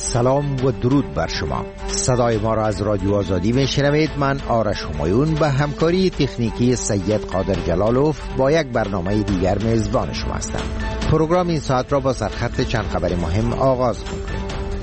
سلام و درود بر شما. صدای ما را از رادیو آزادی میشنوید. من آرش همایون به همکاری تکنیکی سید قادر جلالوف با یک برنامه دیگر میزبان شما هستم. پروگرام این ساعت را با سرخط چند خبر مهم آغاز می‌کنیم.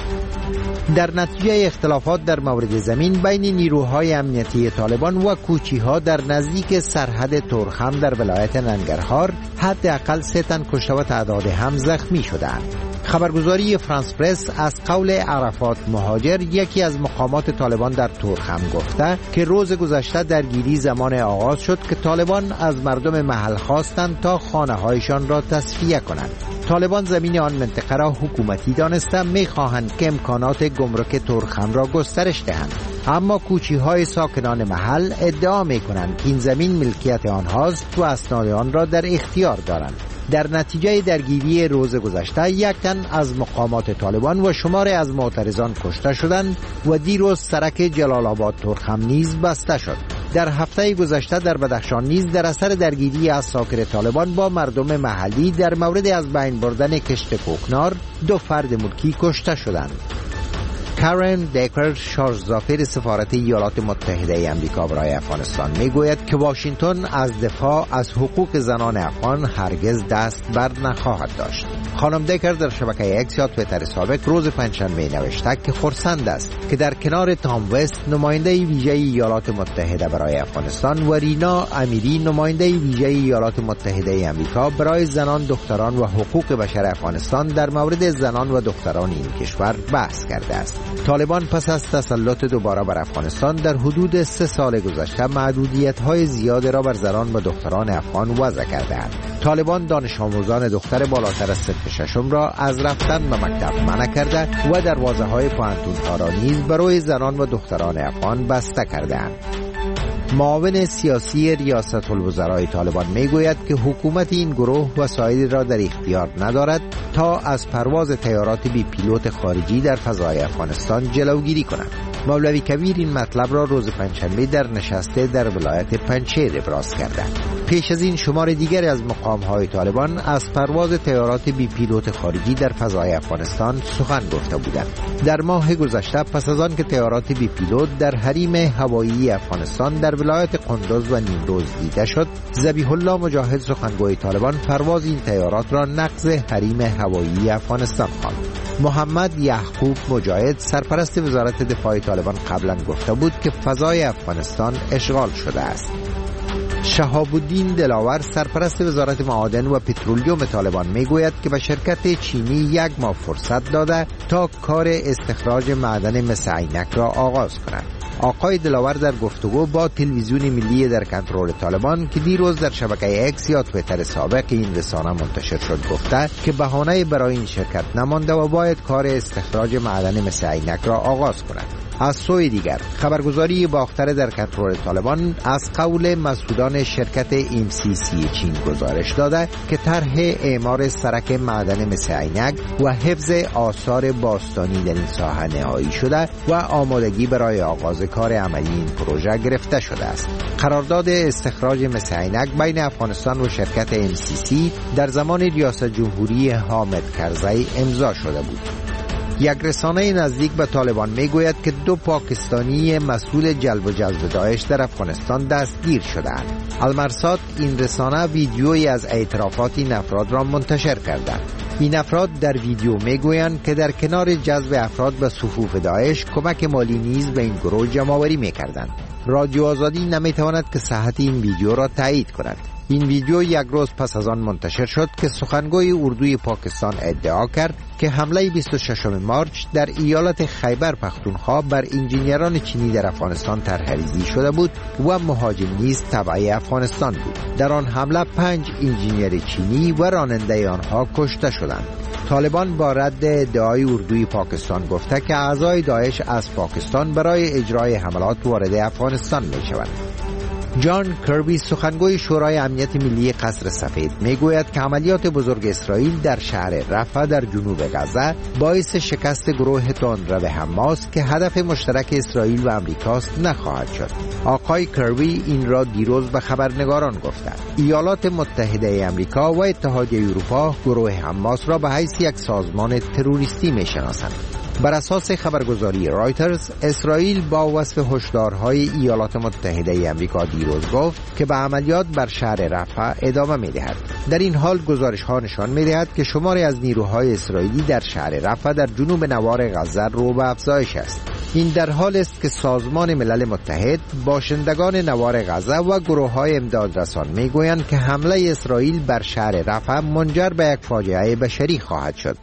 در نتیجه اختلافات در مورد زمین بین نیروهای امنیتی طالبان و کوچی‌ها در نزدیک سرحد تورخم در ولایت ننگرهار حداقل 3 تن کشته و تعداد هم زخمی شدند. خبرگزاری فرانس پرس از قول عرفات مهاجر، یکی از مقامات طالبان در تورخم، گفته که روز گذشته درگیری زمان آغاز شد که طالبان از مردم محل خواستند تا خانه‌هایشان را تصفیه کنند. طالبان زمین آن منطقه را حکومتی دانسته می‌خواهند که امکانات گمرک تورخم را گسترش دهند، اما کوچی‌های ساکنان محل ادعا می‌کنند که این زمین ملکیت آنهاست و اسناد آن را در اختیار دارند. در نتیجه درگیری روز گذشته 1 تن از مقامات طالبان و شماری از معترضان کشته شدند و دیروز سرک جلال آباد تورخم نیز بسته شد. در هفته گذشته در بدخشان نیز در اثر درگیری اساکر طالبان با مردم محلی در مورد از بین بردن کشت کوکنار 2 فرد ملکی کشته شدند. کارن دیکر، شارژزافر سفارت ایالات متحده امریکا برای افغانستان، میگوید که واشنگتن از دفاع از حقوق زنان افغان هرگز دست بر نخواهد داشت. خانم دیکر در شبکه اکس یا توییتر سابق روز پنجشنبه نوشته که خرسند است که در کنار تام وست، نماینده ویژه ایالات متحده برای افغانستان، و رینا امیری، نماینده ویژه ایالات متحده امریکا برای زنان، دختران و حقوق بشر افغانستان، در مورد زنان و دختران این کشور بحث کرده است. طالبان پس از تسلط دوباره بر افغانستان در حدود 3 سال گذشته محدودیت‌های زیاد را بر زنان و دختران افغان وضع کرده‌اند. طالبان دانش آموزان دختر بالاتر از صف ششم را از رفتن به مکتب منع کرده و دروازه‌های پوهنتون‌ها را نیز برای زنان و دختران افغان بسته کرده‌اند. معاون سیاسی ریاست الوزرای طالبان میگوید که حکومت این گروه وسایلی را در اختیار ندارد تا از پرواز طیارات بی پیلوت خارجی در فضای افغانستان جلوگیری کند. مولوی کبیر این مطلب را روز پنجشنبه در نشسته در ولایت پنجشیر ابراز کرده. پیش از این شمار دیگری از مقام‌های طالبان از پرواز طیارات بی پیلوت خارجی در فضای افغانستان سخن گفته بودند. در ماه گذشته پس از آن که طیارات بی پیلوت در حریم هوایی افغانستان در ولایت قندوز و نیمروز دیده شد، ذبیح الله مجاهد، سخنگوی طالبان، پرواز این طیارات را نقض حریم هوایی افغانستان خواند. محمد یعقوب مجاهد، سرپرست وزارت دفاع طالبان، قبلا گفته بود که فضای افغانستان اشغال شده است. شهاب الدین دلاور، سرپرست وزارت معادن و پترولیوم طالبان، میگوید که به شرکت چینی 1 ماه فرصت داده تا کار استخراج معدن مس عینک را آغاز کند. آقای دلاور در گفتگو با تلویزیون ملی در کنترل طالبان که دیروز در شبکه اکس یا توییتر سابق این رسانه منتشر شد گفته که بهانه‌ای برای این شرکت نمانده و باید کار استخراج معدن مس عینک را آغاز کند. از سوی دیگر خبرگزاری باختر در کنترل طالبان از قول مسئولان شرکت MCC چین گزارش داده که طرح اعمار سرک معدن مس عینک و حفظ آثار باستانی در این ساحه نهایی شده و آمادگی برای آغاز کار عملی این پروژه گرفته شده است. قرارداد استخراج مس عینک بین افغانستان و شرکت MCC در زمان ریاست جمهوری حامد کرزی امضا شده بود. یک رسانه نزدیک به طالبان میگوید که 2 پاکستانی مسئول جلب و جذب داعش در افغانستان دستگیر شدند. المرصاد، این رسانه، ویدیویی از اعترافات این افراد را منتشر کردند. این افراد در ویدیو میگویند که در کنار جذب افراد به صفوف داعش، کمک مالی نیز به این گروه جمع‌آوری می‌کردند. رادیو آزادی نمی‌تواند که صحت این ویدیو را تایید کند. این ویدیو 1 روز پس از آن منتشر شد که سخنگوی اردوی پاکستان ادعا کرد که حمله 26 مارچ در ایالت خیبر پختونخوا بر انجینران چینی در افغانستان طرح‌ریزی شده بود و مهاجم نیز تبع افغانستان بود. در آن حمله 5 انجینر چینی و راننده آنها کشته شدند. طالبان با رد ادعای اردوی پاکستان گفته که اعضای داعش از پاکستان برای اجرای حملات وارد افغانستان می‌شوند. جان کربی، سخنگوی شورای امنیت ملی قصر سفید، میگوید که عملیات بزرگ اسرائیل در شهر رفح در جنوب غزه باعث شکست گروه تندرو حماس که هدف مشترک اسرائیل و امریکاست نخواهد شد. آقای کربی این را دیروز به خبرنگاران گفته. ایالات متحده امریکا و اتحادیه اروپا گروه حماس را به حیث یک سازمان تروریستی میشناسند. بر اساس خبرگزاری رایترز، اسرائیل با وصف هشدارهای ایالات متحده آمریکا دیروز گفت که به عملیات بر شهر رفح ادامه می‌دهد. در این حال گزارش‌ها نشان می‌دهد که شماری از نیروهای اسرائیلی در شهر رفح در جنوب نوار غزه رو به افزایش است. این در حال است که سازمان ملل متحد، باشندگان نوار غزه و گروه‌های امدادرسان می‌گویند که حمله اسرائیل بر شهر رفح منجر به یک فاجعه بشری خواهد شد.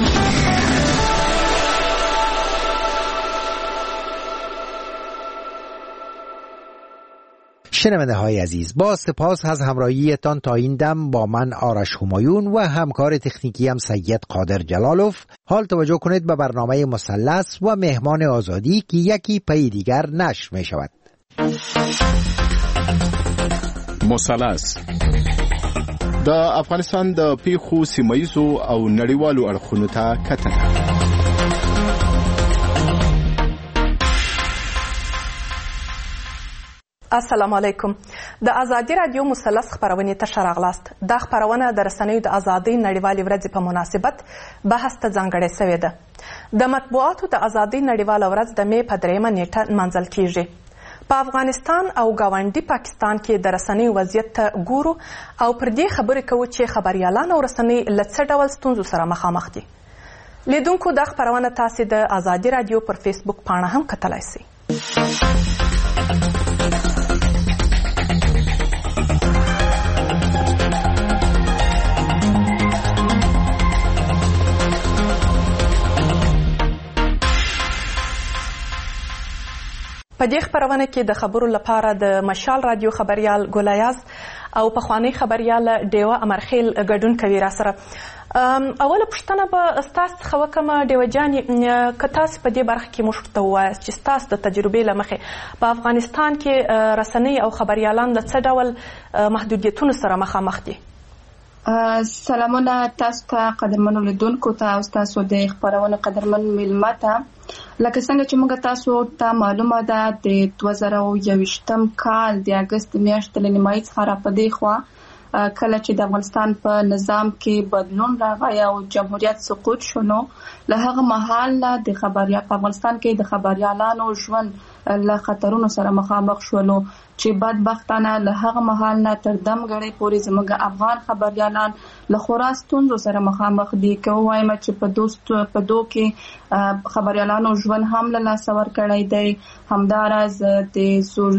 شنونده های عزیز، با سپاس از همراهیتان تا این دم با من آرش همایون و همکار تکنیکی هم سید قادر جلالوف. حال توجه کنید به برنامه مثلث و مهمان آزادی که یکی پی دیگر نشر می شود. مثلث د افغانستان د پیښو سیمه‌ییزو او نړیوالو اړخونو ته کتنه. السلام علیکم. د ازادي رادیو مثلث خبرونه ته راغلاست. د خبرونه د رسنیو د ازادۍ نړیوالې ورځې په مناسبت بحث ته ځانګړې شوې ده. د مطبوعاتو د ازادۍ نړیواله ورځ د می په 3 نیټه نمانځل کیږي. په افغانستان او ګاونډي پاکستان کې د رسنیو وضعیت ته ګورو او پر دې خبرې کوو چې خبريالان او رسنۍ له څه ډول ستونزو سره مخامخ دي. لیدونکو د خبرونه تاسو د ازادي رادیو پر فیسبوک پاڼه هم کتلای شئ. په دې خبرونه کې د خبرو لپاره د مشال رادیو خبريال ګولیاز او پخوانی خبريال ډیوه امرخیل ګډون کوي را سره. اوله پوښتنه به ستاسو څخه وکړم ډیوه جانې، که تاسو په دې برخه کې موږ ته ووایاست چې ستاسو د تجربې له مخې په افغانستان کې رسنۍ او خبريالان د څه ډول محدودیتونو سره مخامخ دي؟ سلامونه تاسو ته قدرمنو لیدونکو ته او تاسو د خبرونې قدرمن ملمه ته. لکه څنګه چې موږ تاسو ته معلومه ده د 2021 کال د اگست میاشتې له نیمایي څخه راپدې خوا کله چې د افغانستان په نظام کې بدلون راغی او جمهوریت سقوط شونو، له هغه مهال نه د خبريال په افغانستان کې د خبريالانو ژوند له خطرونو سره مخامخ شولو چې بدبختانه له هغه مهال نه تر دمګړې پورې زموږ افغان خبريالان له خورا ستونزو سره مخامخ دي. که وایم چې په دوه کې خبريالانو ژوند هم له لاسه ورکړی دی، همداراز د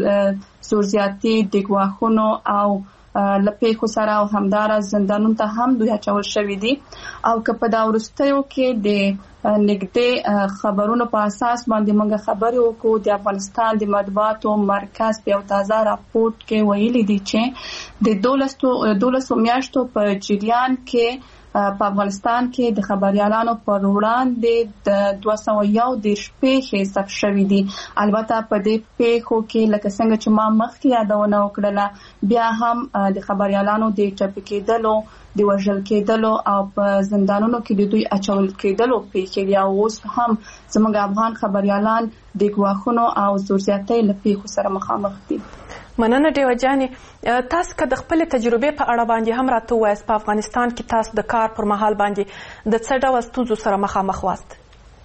زورزیاتي د ګواښونو او لپیخو سره او همداراز زندانونو ته هم دوی اچول شوی دي. او که په دا وروستیو کې د نږدې خبرونو په اساس باندې موږ خبرې وکړو، د افغانستان د مطبوعاتو مرکز په یو تازه راپورټ کې ویلي دي چې د 12 میاشتو په جریان کې په افغانستان کې د خبريالانو پر وړاندې د 201 پیښې ثبت شوې دي. البته په دې پیښو کې لکه څنګه چې ما مخکې یادونه وکړله، بیا هم د خبريالانو د ټپي کېدلو، د وژل کېدلو او په زندانونو کې د دوی اچول کېدلو پیښې دي. اوس هم زموږ افغان خبريالان د ګواښونو او زورزیاتۍ له پیښو سره مخامخ دي. مننه ډیوه جانې. تاسو که د خپل تجربې په اړه باندې هم راته ووایاست، په افغانستان کې تاسو د کار پر مهال باندې د څه ډول ستونزو سره مخامخ واست؟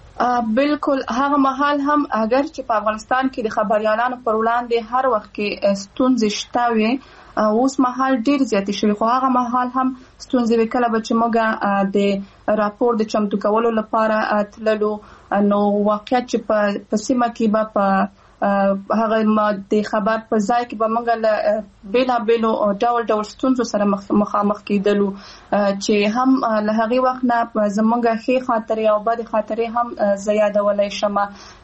بالکل هغه مهال هم اگر چې په افغانستان کې د خبريالانو پر وړاندې هر وخت کې ستونزې شته وي، اوس مهال ډیر زیات شوی، خو هغه مهال هم ستونزې وکړه به چې موږ د راپور د چمتو کولو لپاره تللو، نو واقعیت چې په سیمه کې به په هغه د خبر په ځای کې به موږ له بیلابیلو ډول ستونزو سره مخامخ کېدلو چې هم له هغې وخت نه زموږ ښې خاطرې او بدې خاطرې هم زه یادولی شم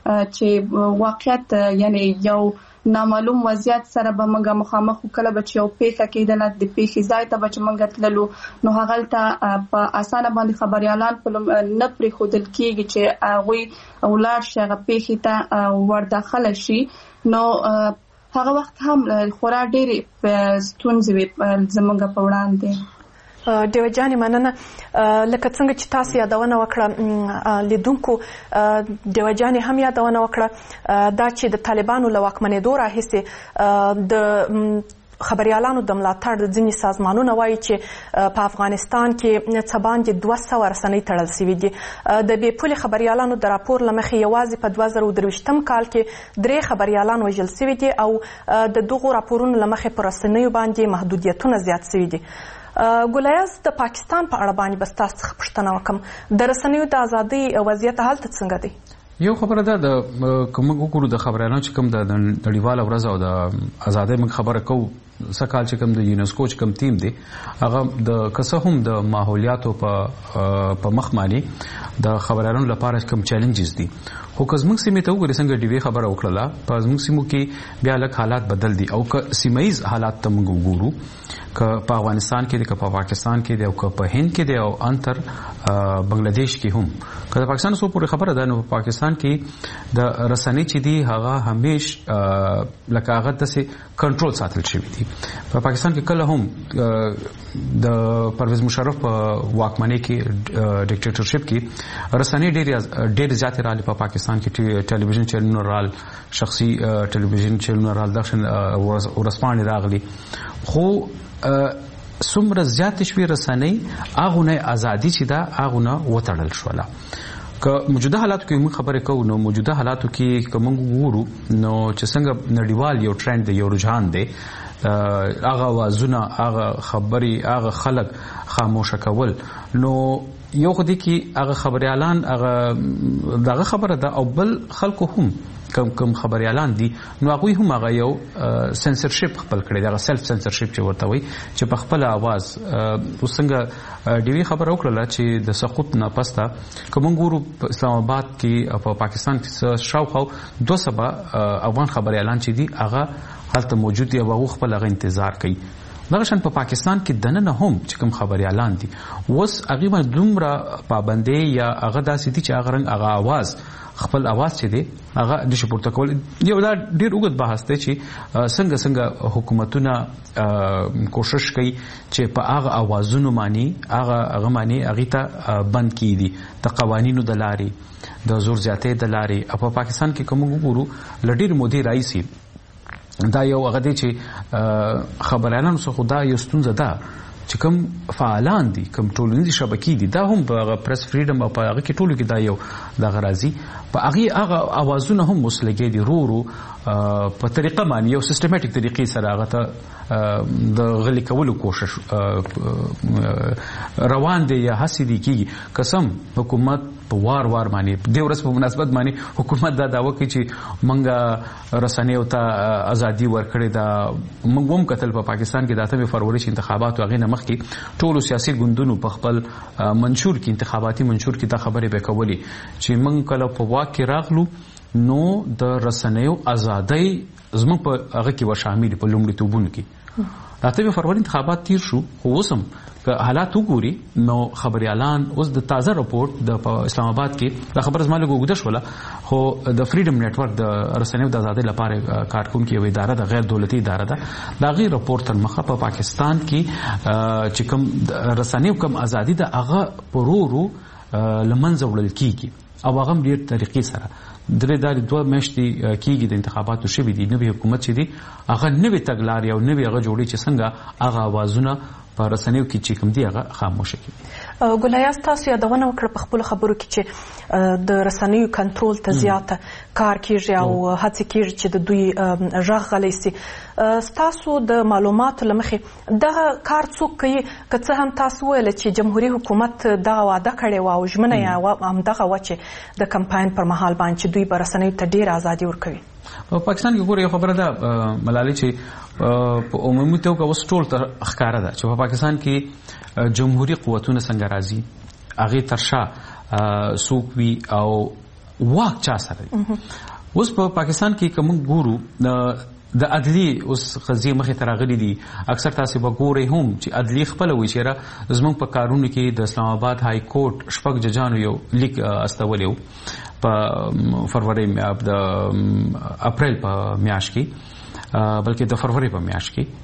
چې واقعیت یعنی یو نامعلوم وضعیت سره به موږ مخامخ کله به چې یو پیښه کېدله، د پیښې ځای ته به چې موږ تللو نو هغلته په اسانه باندې خبريالان نه پرېښودل کېږي چې هغوی ولاړ شي هغه پیښې ته ورداخله شي. نو هغه وخت هم خورا ډېرې ستونزې وې زموږ په وړاندې. ډیوه جانې مننه. لکه څنګه چې تاسو یادونه وکړه، لیدونکو ډیوه جانې هم یادونه وکړه دا چې د طالبانو له واکمنېدو راهیسې د خبريالانو د ملاتړ ځینې سازمانونه وایي چې په افغانستان کې څه باندې 200 رسنۍ تړل شوي دي. د بې پولې خبريالانو د راپور له مخې یوازې په 2023 کال کې 3 خبريالان وژل شوي دي او د دغو راپورونو له مخې په رسنیو باندې محدودیتونه زیات شوي دي. ګلایز د پاکستان په اړه باندې بس تاسو څخه پوښتنه وکړم، د رسنیو د ازادۍ وضعیت هلته څنګه دی؟ یو خبره ده د کوم وګورو د خبرانو چې کوم د نړیواله ورځ او د ازادۍ موږ خبره کوو سکهال چې کوم د یونسکو چې کوم ټیم دی هغه د کسه هم د ماحولیاتو په مخ باندې د خبرانو لپاره کوم چیلنجز دي. خو که زموږ سیمې ته وګورئ څنګه ډیوی خبره وکړه په زموږ سیمو کې بیا لږ حالات بدل دي او که سیمایز حالات ته موږ وګورو که په افغانستان کې دی که په پاکستان کې دی او که په هند کې دی او انتر بنگلاديش کې هم که د پاکستان سو پورې خبره ده نو په پاکستان کې د رسنۍ چې دی هغه همیش لکه هغه داسې کنټرول ساتل شوی دی. په پاکستان کې کله هم د پرویز مشرف په واکمنۍ کې ډیکټیټرشپ کې رسنۍ ډېر زیات راغلي په پاکستان کې ټلویزیون چینلونه رال شخصي ټلویزیون چینلونه رال دښن ورسپانې راغلي خو څومره زیات شوي رسنۍ هغه نه ازادي چې دا هغه نه وتړل شوله. که موجوده حالاتو کې موږ خبرې کوو نو موجوده حالاتو کې که موږ وګورو نو چې څنګه نړیوال یو ټرند دی یو رجحان دی هغه وازونه هغه خبرې هغه خلک خاموشه کول نو یو خو دې کې هغه خبريالان هغه دغه خبره ده او بل خلکو هم کم خبريالان دي نو هغه هم هغه یو سنسرشپ خپل کړی دا سلف سنسرشپ چې ورته وي چې په خپل आवाज وسنګ ډیوی خبر وکړه چې د سقوط نه پسته کوم ګورو په اسلام آباد کې په پاکستان کې شاوخوا 200 افغان خبريالان چې دي هغه هلته موجود دي او هغه خپل هغه انتظار کوي. دغه شان په پاکستان کې دننه هم چې کوم خبريالان دي وس هغه باندې دومره پابندي یا هغه داسې دي چې هغه رنګ هغه आवाज خپل आवाज چې دی هغه د شپورته کول یو دا ډیر اوږد بحث دی چې څنګه حکومتونه کوشش کوي چې په هغه اوازونو باندې هغه باندې هغه ته بند کړي د قوانینو د لارې د زور زیاتې د لارې په پاکستان کې کوم وګورو لډیر مودي رئیسي دا یو هغه دی چې خبريالانو څخه خدا یو ستونزه ده چې کوم فعالان دي کوم ټولنیزې شبکې دي دا هم په پریس فریډم او په هغه کې ټولو کې دا یو د غرازي په هغه اوازونه هم مسلګي دي رو په طریقه باندې یو سیستماتیک طریقې سره هغه ته د غلي کولو کوشش روان دي یا هڅې دي کیږي قسم حکومت په وار باندې د ورځ په مناسبت باندې حکومت دا داوا کوي چې منګه رسنیو ته ازادي ورکړي دا موږ هم کتل په پاکستان کې د 8 فروری چې انتخابات واغې نه مخکې ټولو سیاسي ګوندونو په خپل منشور کې انتخاباتي منشور کې دا خبرې به کولې چې موږ کله په واک کې راغلو نو د رسنیو ازادۍ زموږ په هغه کې و شامل په لومړیتوبونو کې 8 فروری انتخابات تیر شو خو اوسم که حالات وګوري نو خبريالان اوس د تازه راپورټ د اسلام آباد کې دا خبر زماله ګوګده شوله خو د فریډم نتورک د رسنیو د ازادۍ لپاره کارکونکو یو اداره د غیر دولتي اداره ده دا غیر راپورټ تر مخه په پاکستان کې چې کوم رسنیو کوم ازادي د هغه پرورو لمنځه وړل کیږي او هغه ډیر طریقې سره درې دالي 2 میاشتې کېږي د انتخاباتو شوي دي نوې حکومت چې دي هغه نوې تګلارې او نوې هغه جوړې چې څنګه هغه اوازونه په رسنیو کې چې کوم دي هغه خاموشه کړي. ګلایاس تاسو یادونه وکړه په خپل خبرو کې چې د رسنیو کنټرول ته زیاته کار کیږي او هڅه کیږي چې د دوی ژغ غلي سي. تاسو د معلوماتو لمخې دغه کار څوک کوي که څه هم تاسو ویل چې جمهوریت حکومت دغه وعده کړې و او ژمنه یې هم دغه و چې د کمپاین پر مهال باندې دوی به رسنیو ته ډیر ازادي ورکوي. په پاکستان کې ګوره یو خبره ده ملالي چې په عمومي توګه اوس ټول تر ښکارا ده چې په پاکستان کې جمهوریت قوتونه څنګه راځي هغه ترشا سوقوي او واک چا سره اوس په پاکستان کې کوم ګورو د عدلی اوس قضیه مخې ته راغلي دي اکثر تاسو به ګورئ هم چې عدلی خپل وی چیرې زموږ په کارونو کې د اسلام آباد های کورټ شپږ ججانو یو لیک استولیو په فروری د اپریل په میاشت کې بلکې د فروری په میاشت کې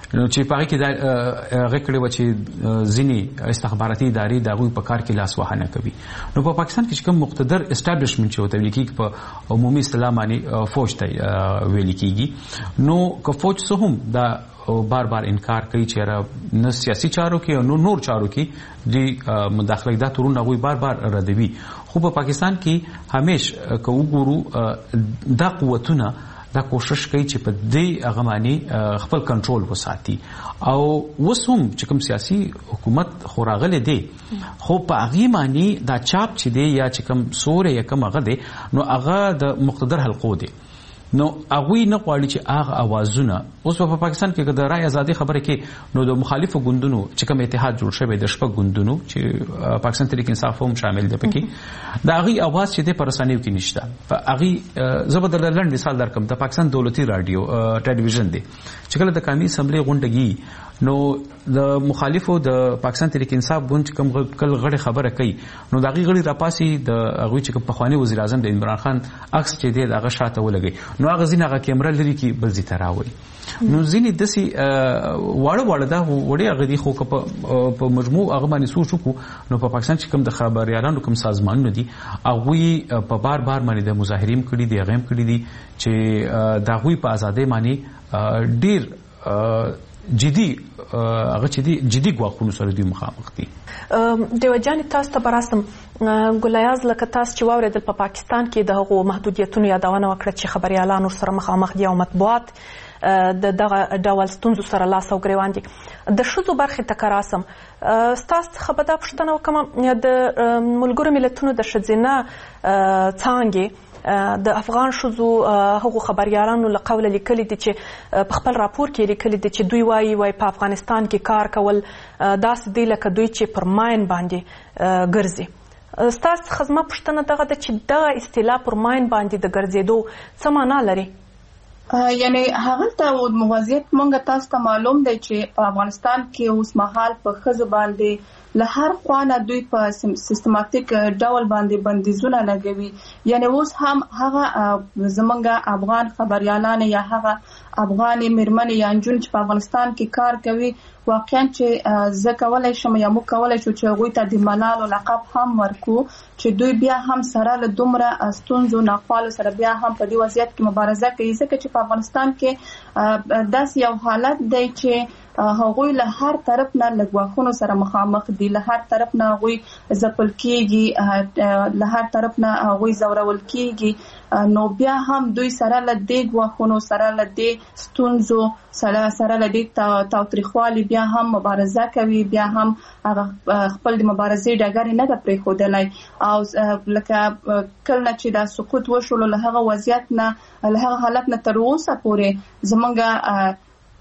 نو چې پاره کې دا غکړې و چې ځینی استخباراتي ادارې د غوي په کار کې لاس وهانه کوي. نو په پاکستان کې کوم مقتدر اسټابلیشمنت چې وته لیکي په عمومي اصطلاح باندې فوج ته ویل کیږي. نو که فوج څه هم دا بار بار انکار کوي چې را نه سیاسي چارو کې او نور چارو کې د مداخله دا تورونه غوي بار بار ردوي. خو په پاکستان کې همیشه که وګورو دا قوتونه دا کوشش کوي چې په دې هغه باندې خپل کنټرول وساتي او وسوم چې کوم سیاسي حکومت خوراغله دي خو په هغه باندې دا چاپ چې دی یا چې کوم سوري یا کوم هغه دی نو هغه د مقتدر حلقو دی. نو هغه نه غواړي چې هغه اوازونه اوس په پاکستان کې د رای ازادي خبره کې نو د مخالفو ګوندونو چې کوم اتحاد جوړ شوی د شپږ ګوندونو چې پاکستان تحریک انصاف هم شامل دی پکې دا هغه اواز چې د پرسانیو کې نشته. هغه زبردست لند مثال درکم د پاکستان دولتي رادیو ټلویزیون دی چې کله د قومي اسمبلی غونډه نو د مخالفو د پاکستان تحریک انصاف ګوند کوم کل غړي خبره کوي نو دا غړي راپاسي د هغه چې په خواني وزیر اعظم د عمران خان عکس چې دی هغه شاته ولګي نو هغه ځینې هغه کیمرا لري کې بل زی تراوي نو ځینې دسي واړه دا وړي هغه دي خو په مجموع هغه باندې سوچ وکړو نو په پاکستان چې کوم د خبريالانو کوم سازمانونه دي هغه په بار باندې د مظاهرین کړي دي هغه کړي دي چې دا غوي په ازادۍ باندې ډیر جدي هغه چې دي جدي غواخونو سره دوی مخامخ دي. دیوجان تاسو ته براسم ګلایاز لکه تاسو چې واوریدل په پاکستان کې د هغو محدودیتونو یادونه وکړه چې خبريالانو سره مخامخ دي او مطبوعات د دغه ډول ستونزو سره لاس او ګریوان دي. د ښځو برخې ته کراسم ستاسو څخه به دا پوښتنه وکړم د ملګرو ملتونو د ښځینه څانګې د افغان ښځو هغو خبريالانو له قوله لیکلي دي چې په خپل راپور کې لیکلي دي چې دوی وایي په افغانستان کې کار کول داسې دی لکه دوی چې پر ماین باندې ګرځي. ستاسو څخه زما پوښتنه دغه ده چې دغه اصطلاح پر ماین باندې د ګرځېدو څه معنا لري؟ یعنی هغه ته موضوعیت مونږ تاسو ته معلوم دی چې په افغانستان کې اوس مهال په ښځو باندې له هر خوانه دوی په سیستماتیک ډول باندې بندیزونه لګوي. یعنی اوس هم هغه زمونږ افغان خبريالان یا هغه افغان میرمنې یا نجونې چې په افغانستان کې کار کوي واقعا چې زه کولای شم یا موږ کولای شو چې هغوی ته د ملالو لقب هم ورکو چې دوی بیا هم سره له دومره ستونزو ناخوالو سره بیا هم په دې وضعیت کې مبارزه کوي ځکه چې په افغانستان کې داسې یو حالت دی چې هغوی له هر طرف نه له ګواښونو سره مخامخ دي له هر طرف نه هغوی ځپل کېږي له هر طرف نه هغوی ځورول کېږي نو بیا هم دوی سره له دې ګواښونو سره له دې ستونزو سره له دې تاوتریخوالي بیا هم مبارزه کوي بیا هم خپل د مبارزې ډګر نه ده پرېښودلی او لکه کله چې دا سقوط وشولو له هغه وضعیت نه له هغه حالت نه تر اوسه پورې زمونږ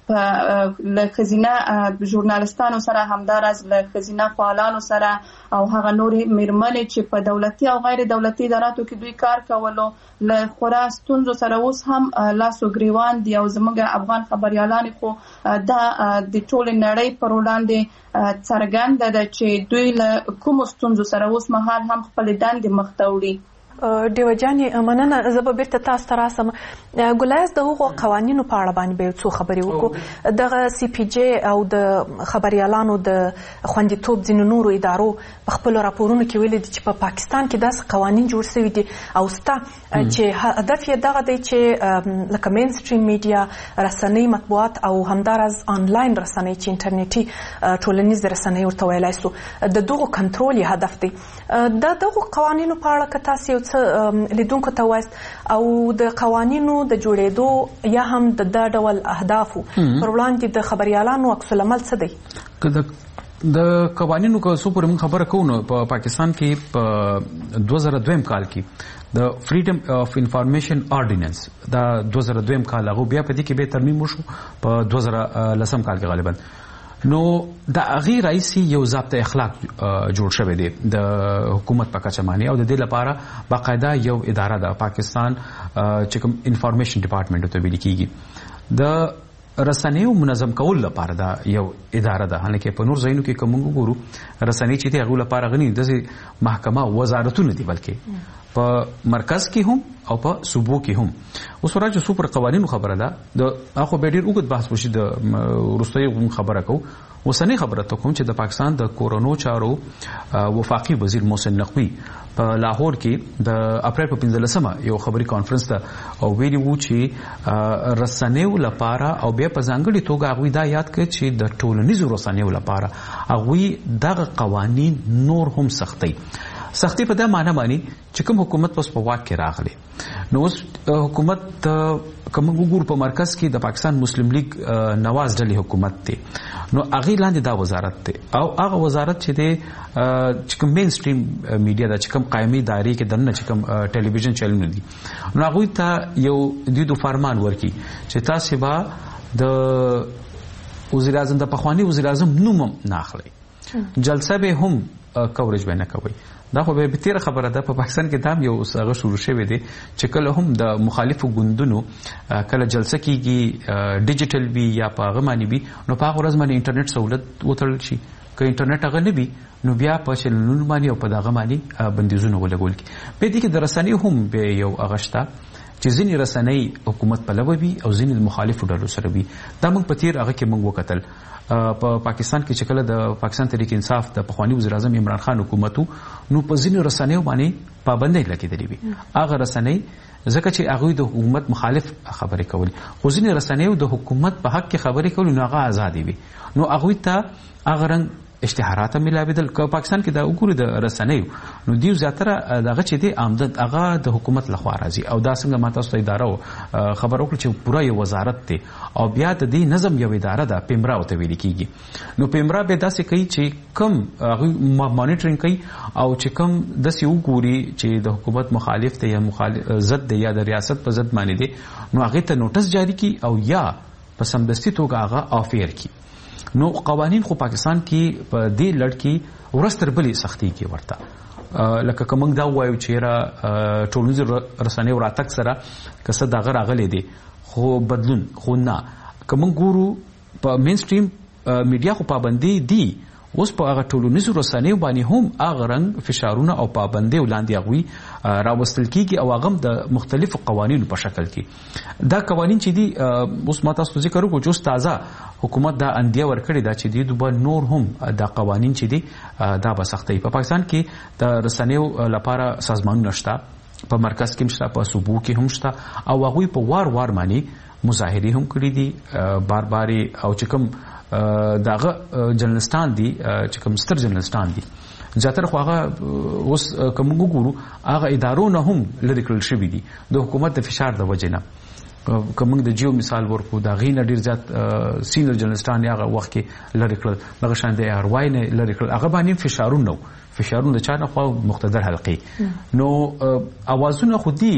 له ښځینه ژورنالستانو سره همداراز له ښځینه فعالانو سره او هغه نورې میرمنې چې په دولتي او غیر دولتي اداراتو کې دوی کار کولو له خورا ستونزو سره اوس هم لاس و ګریوان دي او زموږ افغان خبريالان خو دا د ټولې نړۍ پر وړاندې څرګنده ده چې دوی له کومو ستونزو سره اوس مهال هم خپل دندې مخ ته وړي. دیوجانې مننه. زه به بیرته تاسو ته راسم. ګلایز د هغو قوانینو په اړه باندې به څو خبرې وکړو. دغه سی پی جی او د خبريالانو د خوندیتوب ځینو نورو ادارو په خپلو راپورونو کې ویلي دي چې په پاکستان کې داسې قوانین جوړ شوي دي او ستا چې هدف یې دغه دی چې لکه مین سټریم میډیا رسنۍ مطبوعات او همداراز آنلاین رسنۍ چې انټرنیټي ټولنیز رسنۍ ورته ویلی سو د دغو کنټرول یې هدف دی. د دغو قوانینو په اړه که تاسو یو څه لیدونکو ته وایست او د قوانینو د جوړېدو یا هم د ډول اهدافو پر وړاندې د خبريالانو عکس العمل څه دی؟ د قوانینو که څو پورې موږ خبره کوو نو په پاکستان کې په 2002 کال کې د فریډم اف انفارمیشن آرډیننس دا 2002 کال هغه بیا په دې کې به ترمیم وشو په 2010 کال کې غالبا نو د هغې رئیسي یو ضابطه اخلاق جوړ شوی دی د حکومت په کچه باندې او د دې لپاره باقاعده یو اداره ده پاکستان چې کوم انفارمیشن ډپارټمنټ ته ویل کېږي د رسنیو منظم کول لپاره دا یو اداره ده. حالانکه په نور ځایونو کې کوم وګورو رسنۍ چې هغه لپاره غني د محکمه وزارتونه دي بلکې په مرکز کې هم او په صوبو کې هم. اوس راځو سوپر قوانینو خبره ده د اخو به ډیر وګت بحث وشي د وروستۍ خبره کو. اوسنۍ خبره ته کوم چې د پاکستان د کورونو چارو وفاقي وزیر محسن نقوی په لاهور کې د اپریل په 15مه یو خبري کانفرنس ته او ویلي وو چې رسنیو لپاره او بیا په ځانګړي توګه هغوی دا یاد کړ چې د ټولنیزو رسنیو لپاره هغوی دغه قوانین نور هم سختي په دا معنی باندې چې کوم حکومت پس په واک کې راغلی. نو اوس حکومت کوم وګور په مرکز کې د پاکستان مسلم لیگ نواز ډلې حکومت دی. نو هغه لاندې دا وزارت دی او هغه وزارت چې دی چې کوم مین سټریم میډیا دا چې کوم قائمي دایره کې دنه چې کوم ټلویزیون چینلونه دي نو هغه ته یو د فرمان ورکي چې تاسو به د وزیر اعظم د پخوانی وزیر اعظم نوم نه اخلي جلسه به هم کوریج به نه کوي. دا خو به تیر خبره ده. په پاکستان کې دا یو څنګه شروع شوی دی چې کله هم د مخالفو ګوندونو کله جلسه کیږي ډیجیټل وی یا په غمانی وی نو په ورځ باندې انټرنیټ سہولت وتړل شي. که انټرنیټ هغه نه وي نو بیا په چینلونو باندې او په دغه باندې بندیزونه ولګول کی. په دې کې د رسنۍ هم به یو اغشتا چې ځینې رسنۍ حکومت پلوي او ځینې مخالفو ډلو سره وي. دا موږ په تیر هغه کې موږ وکتل په پاکستان کې چې کله د پاکستان تحریک انصاف د پخوانی وزیر اعظم عمران خان حکومت نو په ځینې رسنیو باندې پابندۍ لګېدلې وي. هغه رسنۍ ځکه چې هغه د حکومت مخالف خبرې کول خو ځینې رسنیو د حکومت په حق کې خبرې کول نو هغه آزادي وي. نو هغه ته هغه رنګ اشتهارات ملاویدل. که پاکستان کې دا وګوري د رسنیو نو دیو زیاتره دغه چې دی آمدن هغه د حکومت لخوا راځي او دا څنګه ماته ستاسو اداره خبر وکړي چې پوره یو وزارت دی او بیا د دې نظم یو اداره ده پیمرا او ته ویل کیږي. نو پیمرا به داسې کوي چې کم مانیټرینګ کوي او چې کم داسې وګوري چې د حکومت مخالف دی یا مخالف ضد دی یا د ریاست په ضد باندې دی نو هغه ته نوټس جاری کی او یا په سمدستي توګه هغه افیر کی. نو قوانین خو پاکستان کې په دې لړ کې ورستر بلې سختي کې ورته لکه کوم دا وایو چې را ټولنیزو رسنیو راتګ سره کسه دغه راغلي دي خو بدلون خو نه کوم ګورو په مین سټریم میډیا خو پابندي دي. اوس په هغه ټولنیزو رسنیو باندې هم هغه رنګ فشارونه او پابندي ولاندې هغوی راوستل کیږي او هغه د مختلفو قوانینو په شکل کې. دا قوانین چې دي اوس ما تاسو ذکر وکړو چې تازه حکومت دا اندیه ورکړې ده چې د دوه نور هم دا قوانین چې دي دا به سختي. په پاکستان کې د رسنیو لپاره سازمانونه شته په مرکز کې شته په صوبو کې هم شته او هغوی په وار باندې مظاهرې هم کړې دي بار او چې کوم داغه جرنالستان دي چې کوم ستر جرنالستان دي زیاتره خو هغه اوس کوم وګورو هغه ادارو نه هم لری کړل شوی دي د حکومت د فشار د وجې نه. کوم د جیو مثال ورکو دا غي نه ډیر زیات سینیئر جرنالستان هغه وخت کې لری کړل دغه شان د ار وای نه لری کړل هغه باندې فشارونه چا نه خو مقتدر حلقي نو اوازونه خودي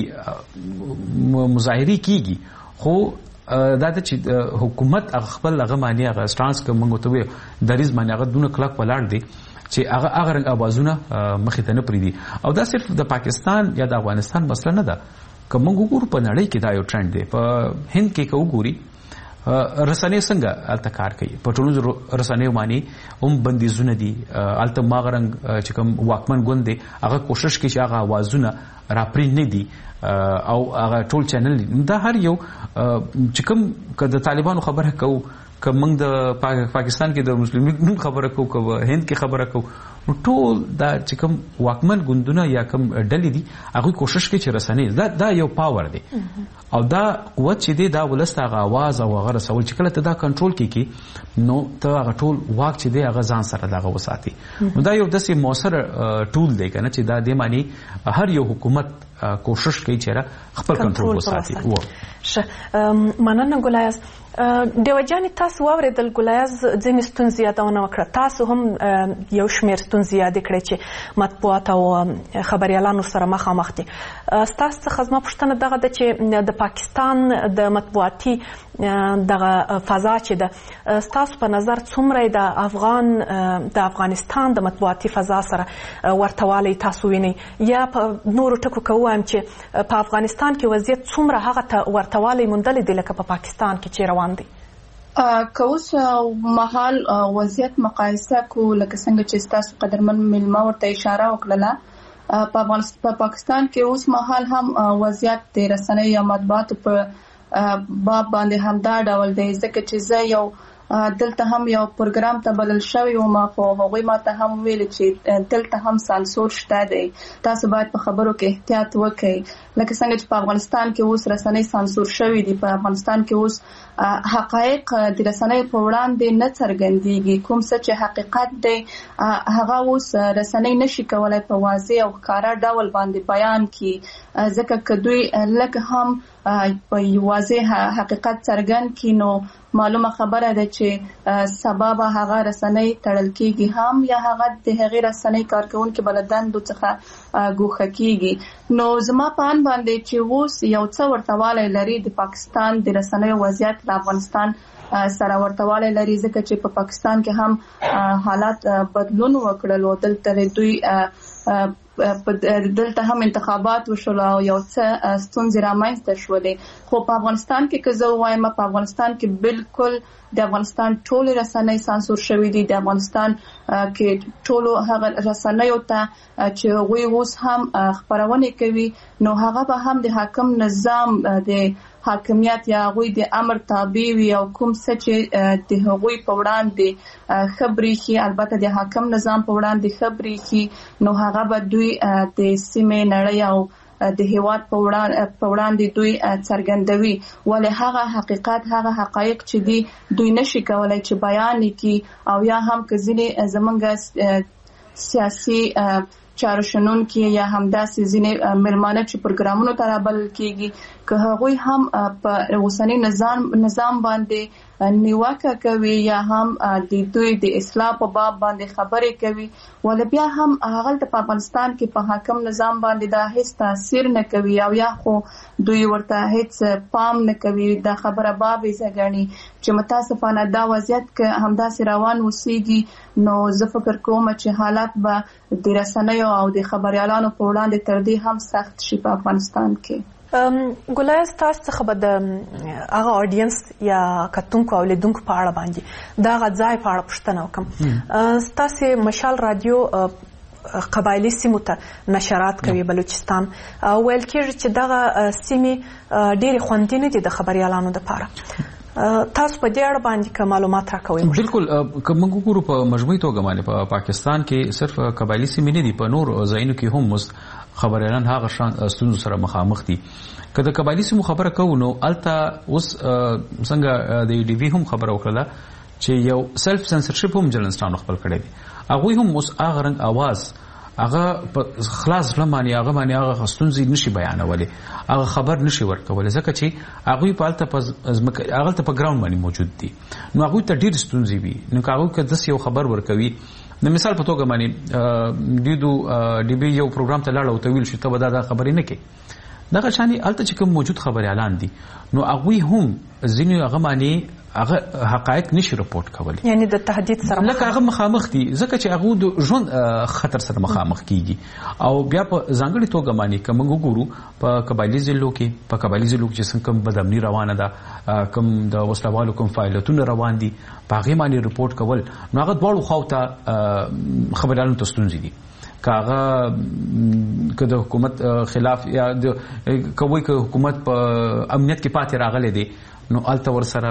مظاهري کیږي خو دا چې حکومت خپل هغه معنی هغه سټانس کوم ته وي دریز معنی هغه دونه کلک ولاړ دي چې هغه رنګ اوازونه مخې ته نه پریدي. او دا صرف د پاکستان یا د افغانستان مسله نه ده. کوم وګورو په نړۍ کې دا یو ټرند دی. په هند کې وګوري رسنۍ څنګه الته کار کوي په ټولو رسنیو باندې هم بندیزونه دي. الته ماغرنګ چې کوم واکمن ګوند دی هغه کوشش کوي چې هغه اوازونه راپرې نه دي او هغه ټول چینل دا هر یو چې کوم د طالبانو خبره کوو که موږ د پاکستان کې د مسلم لیگ خبره کوو که هند کې خبره کوو نو ټول دا چې کوم واکمن ګوندونه یا کوم ډلې دي هغوی کوشش کوي چې رسنۍ دا یو پاور دی او دا قوت چې دی دا ولس هغه اواز او هغه رسول چې کله ته دا کنټرول کړي نو ته هغه ټول واک چې دی هغه ځان سره دغه وساتي. نو دا یو داسې موثر ټول دی کنه چې دا د معنی هر یو حکومت کوشش کوي چې خپل کنټرول وساتي. مننه ګلایز. دیوجاني تاسو واوریدل ګلایز ځینې ستونزې یادونه وکړه. تاسو هم یو شمېر ستونزې یادې کړې چې مطبوعات او خبریالانو سره مخامخ دي. ستاسو څخه زما پوښتنه دغه ده چې د پاکستان د مطبوعاتي دغه فضا چې ده ستاسو په نظر څومره د افغانستان د مطبوعاتي فضا سره ورتوالی تاسو وینئ یا په نورو ټکو که ووایم چې په افغانستان کې وضعیت څومره هغه ته ورتوالی موندلی دی لکه په پاکستان کې چې روان دی؟ که اوس مهال وضعیت مقایسه کو لکه څنګه چې ستاسو قدرمن مېلمه ورته اشاره وکړله په پاکستان کې اوس مهال هم وضعیت د رسنۍ یا مطبوعاتو په باب باندې هم دا ډول دی، ځکه چې زه یو دلته هم یو پروګرام ته بلل شوی وم، خو هغوی ماته هم ویل چې دلته هم سانسور شته دی، تاسو باید په خبرو کې احتیاط وکړئ. لکه څنګه چې په افغانستان کې اوس رسنۍ سانسور شوی دي، په افغانستان کې اوس حقایق د رسنۍ په وړاندې نه څرګندېږي، کوم څه چې حقیقت دی هغه اوس رسنۍ نشي کولای په واضح او ښکاره ډول باندې بیان کړي، ځکه که دوی لږ هم په واضح حقیقت څرګند کړي نو معلومه خبره ده چې سبب هغه رسنۍ تړل کېږي هم یا هغه د هغې رسنۍ کارکونکي بل دندو څخه ګوښه کېږي. نو زما په اند باندې چې اوس یو څه ورته والی لري د پاکستان د رسنیو وضعیت له افغانستان سره ورته والی لري، ځکه چې په پاکستان کې هم حالات بدلون وکړل او دلته دوی دلته هم انتخابات وشول او یو څه ستونزې رامنځته شولې. خو په افغانستان کې که زه ووایم په افغانستان کې بالکل د افغانستان ټول رسنۍ سانسور شوي دي. د افغانستان کې ټول هغه رسنیو ته چې هغوی اوس هم خپرونې کوي نو هغه به هم د حاکم نظام د حاکمیت یا هغوی د امر تابع وي او کوم څه چې د هغوی په وړاندې خبرې شي، البته د حاکم نظام په وړاندې خبرې شي نو هغه به دوی د سیمې نړۍ او د هیواد په وړاندې دوی څرګندوي، ولې هغه حقیقت هغه حقایق چې دي دوی نشي کولای چې بیان کړي او یا هم که ځینې زمونږ سیاسي چارو شنونکي یا همداسې ځینې مېلمانه چې پروګرامونو ته رابلل کېږي که هغوی هم په اوسني نظام باندې نیوکه کوي یا هم د دوی د اصلاح په باب باندې خبرې کوي، ولې بیا هم هغلته په افغانستان کې په حاکم نظام باندې دا هیڅ تاثیر نه کوي او یا خو دوی ورته هیڅ پام نه کوي. دا خبره بابیزه ګڼي چې متاسفانه دا وضعیت که همداسې روان اوسېږي نو زه فکر کوم چې حالات به د رسنیو او د خبریالانو په وړاندې تر دې هم سخت شي په افغانستان کې. ګلای ستاسو څخه به د هغه اډینس یا کتونکو او لیدونکو په اړه باندې د هغه ځای په اړه پوښتنه وکړم. ستاسو مشال رادیو قبایلي سیمو ته نشرات کوي بلوچستان، ویل کېږي چې دغه سیمې ډېرې خوندي نه دي د خبریالانو دپاره. تاسو په دې اړه باندې که معلومات راکوئ؟ بالکل که موږ وګورو په مجموعي توګه باندې په پاکستان کې صرف قبایلي سیمې نه دي، په نور ځایونو کې هم خبریالان هغه شان ستونزو سره مخامخ دي. که د قبایلي سیمو خبره کوو نو هلته اوس څنګه د ډي وي هم خبره وکړله چې یو سلف سنسرشپ هم جلنسټانو خپل کړی دی، هغوی هم اوس هغه رنګ اواز هغه په خلاص زړه باندې هغه ستونزې نشي بیانولی، هغه خبر نشي ورکولی، ځکه چې هغوی په هغلته په ګراوند باندې موجود دي نو هغوی ته ډېرې ستونزې وي. نو که هغوی که داسې یو خبر ورکوي د مثال په توګه باندې ډي بي یو پروګرام ته لاړه او ته ویل شو ته به دا خبرې نه کوې، دغه شانې هلته چې کوم موجود خبریالان دي نو هغوی هم ځینې هغه باندې هغه حقایق نشي رپورټ کولی، یعنی د تهدید سره لکه هغه مخامخ دي ځکه چې هغه د ژوند خطر سره مخامخ کیږي. او بیا په ځانګړي توګه باندې که موږ وګورو په قبایلي ضلعو کې چې څنګه کوم بدامني روانه ده، کوم د وسلوالو کوم فعالیتونه روان دي په هغې باندې رپورټ کول نو هغه دواړو خواو ته خبریالانو ته ستونزې دي. که هغه که د حکومت خلاف یا کوي که حکومت په امنیت کې پاتې راغلی دی نو الته ورسره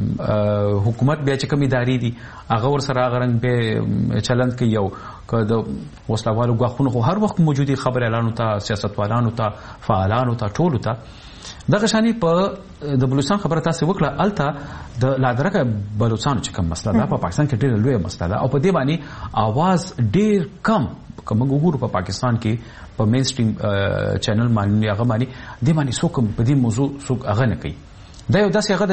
حکومت بیا چې کوم ادارې دي هغه ورسره هغه رنګ به چلند کوي. یو که د وسلوالو ګواښونه خو هر وخت موجودي خبریالانو ته، سیاستوالانو ته، فعالانو ته، ټولو ته. دغه شانې په د بلوچستان خبره تاسې وکړه، الته د لادرکه بلوچستانو چې کوم مسله ده په پاکستان کې ډېره لویه مسله ده او په دې باندې اواز ډېر کم که موږ وګورو په پاکستان کې په مین سټریم چینل باندې هغه باندې دې باندې څوک په دې موضوع څوک هغه نه کوي. دا یو داسې هغه ده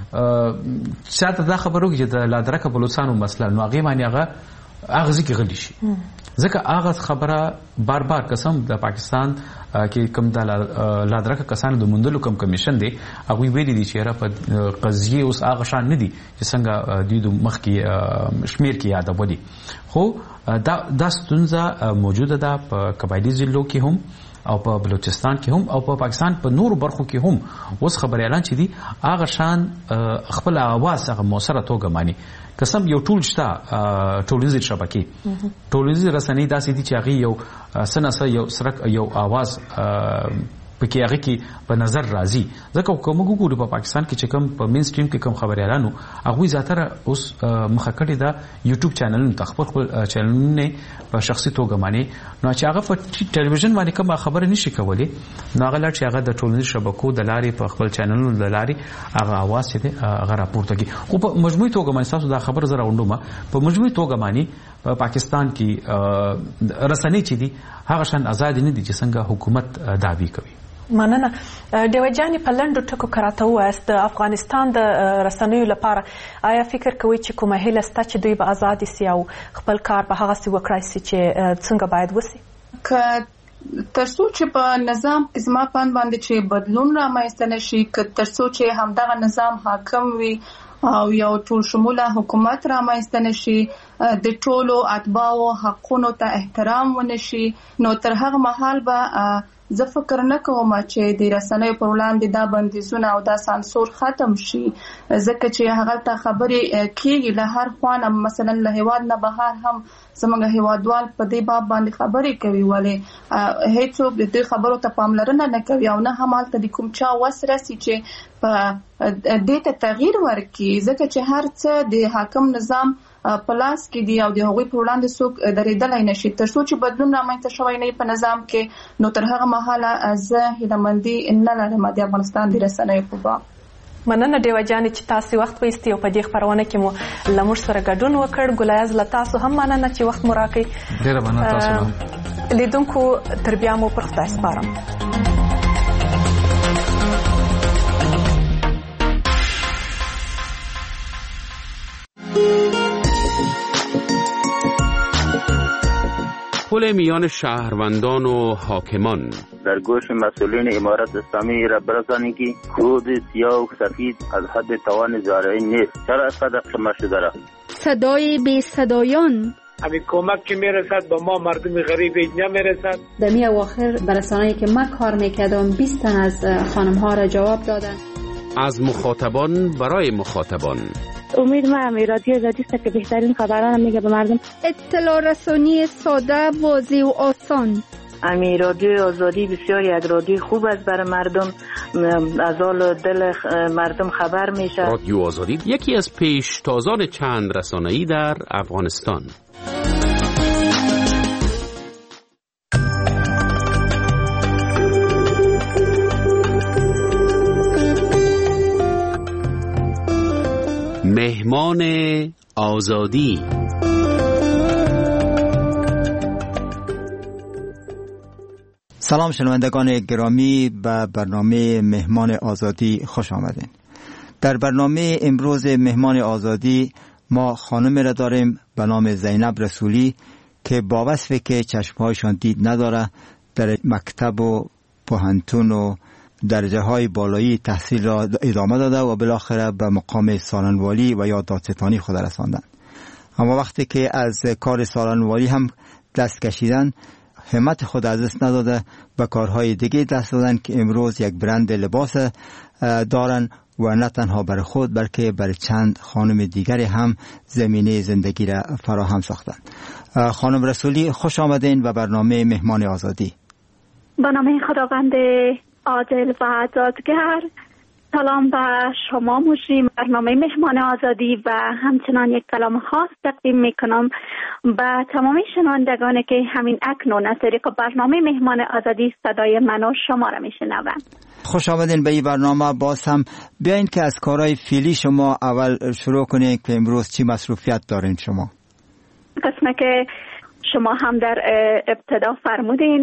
چې چاته دا خبر وکړي چې د لادرکه بلوچستانو مسله نو هغې باندې هغه ځکه غلی شي، ځکه هغه خبره بار بار قسم د پاکستان کې کوم د لادرکه کسانو د موندلو کوم کمیشن دی هغوی ویلي دي چې په قضیې اوس هغه شان نه دي چې څنګه دوی د مخکې شمیر کې یادولي. خو دا ستونزه موجوده ده په قبایلي ضلعو کې هم او په بلوچستان کې هم او په پاکستان په نورو برخو کې هم اوس خبريالان چې دي هغه شان خپل اواز هغه موثره توګه مانی قسم یو ټول شته ټولنیزې شبکې ټولنیزې رسنۍ داسې دي چې هغه یو سناسه یو سرک یو اواز پکې هغه کې په نظر راځي ځکه کوم وګورو په پاکستان کې چې کوم په مین سټریم کې کوم خبريالانو هغه زیاتره اوس مخکړه دا یوټیوب چینلونو تخپل چینلونه په شخصي توګه مانی نو چې هغه په ټلویزیون باندې کوم خبره نشي کولای نو هغه لړ چې هغه د ټولنیزو شبکو د لارې په خپل چینلونو د لارې هغه आवाज چې هغه راپورته کوي خو په مجموعي توګه باندې تاسو دا خبر زره وندومه په مجموعي توګه باندې په پاکستان کې رسنۍ چې دي هغه شان آزاد نه دي چې څنګه حکومت دعوی کوي مننه ډیوه جانې په لنډو ټکو کراته وایست د افغانستان د رسنیو لپاره آیا فکر کوي چې کومه هیله شته چې دوی به آزاد سي او خپل کار په هغه څه وکړي چې څنګه باید وسی ترڅو چې په نظام کې زما پان باندې چې بدلون رامنځته نشي ترڅو چې همدغه نظام حاکم وي او یو ټول شموله حکومت رامنځته نشي د ټولو اتباعو حقونو ته احترام ونشي نو تر هغه مهال به زه فکر نه کوم چې د رسنیو پر وړاندې دا بندیزونه او دا سانسور ختم شي ځکه چې هغه ته خبرې کیږي له هر خوانه مثلا له هیواد نه بهر هم زموږ هیوادوال په دې باب باندې خبرې کوي ولې هیڅوک د دې خبرو ته پاملرنه نه کوي او نه هم حالت د کوم چا وسرسي چې په دې ته تغییر ورکړي ځکه چې هر څه د حاکم نظام پلاس کې دی او د هغوی په وړاندې څوک درېدلای نشي ترڅو چې بدلون رامنځته شوی نه په نظام کې نو تر هغه مهاله زه هیلهمندي نه لرم د افغانستان د رسنیو په باب مننه ډیوه جانې چې تاسو وخت وایستي او په دې خبرونه کې مو له موږ سره ګډون وکړ ګلایز له تاسو هم مننه چې وخت مو راکړی ډیره مننه تاسو لیدونکو تر بیا مو پر خدای سپارم پل میان شهروندان و حاکمان در گوش مسئولین امارت اسلامی را برسانید که کود سیاه و سفید از حد توان زارعین نیست چرا اینقدر شما شده را صدای بی صدایان همین کمک که میرسد به ما مردم غریب نمیرسد دمی اواخر برسانه‌ای که من کار میکردم 20 تن از خانم ها را جواب دادن از مخاطبان برای مخاطبان امید ما رادیو آزادی است که بهترین خبران میگه به مردم اطلاع رسانی ساده واضح و آسان رادیو آزادی بسیاری از رادیو خوب است برای مردم از حال دل مردم خبر میشه رادیو آزادی یکی از پیشتازان چند رسانه‌ای در افغانستان مهمان آزادی سلام شنوندگان گرامی به برنامه مهمان آزادی خوش آمدین. در برنامه امروز مهمان آزادی ما خانم را داریم به نام زینب رسولی که با وصفی که چشمهایشان دید نداره در مکتب و پوهنتون و درجه های بالایی تحصیل را ادامه داده و بالاخره به مقام سالنوالی و یا دادستانی خود رساندند. اما وقتی که از کار سالنوالی هم دست کشیدن همت خود از دست نداده به کارهای دیگه دست دادن که امروز یک برند لباس دارن و نه تنها برای خود بلکه برای چند خانم دیگری هم زمینه زندگی را فراهم ساختن. خانم رسولی خوش آمدین به برنامه مهمان آزادی. به نام خداوند عادل و عدالتگر سلام به شما مجرم برنامه مهمان آزادی و همچنان یک سلام خاص تقدیم میکنم به تمام شنوندگانی که همین اکنون از طریق برنامه مهمان آزادی صدای من و شما را میشنوند. خوش آمدین به این برنامه. باز هم بیاین که از کارهای فعلی شما اول شروع کنین که امروز چی مصروفیت دارین شما؟ قسمه که شما هم در ابتدا فرمودین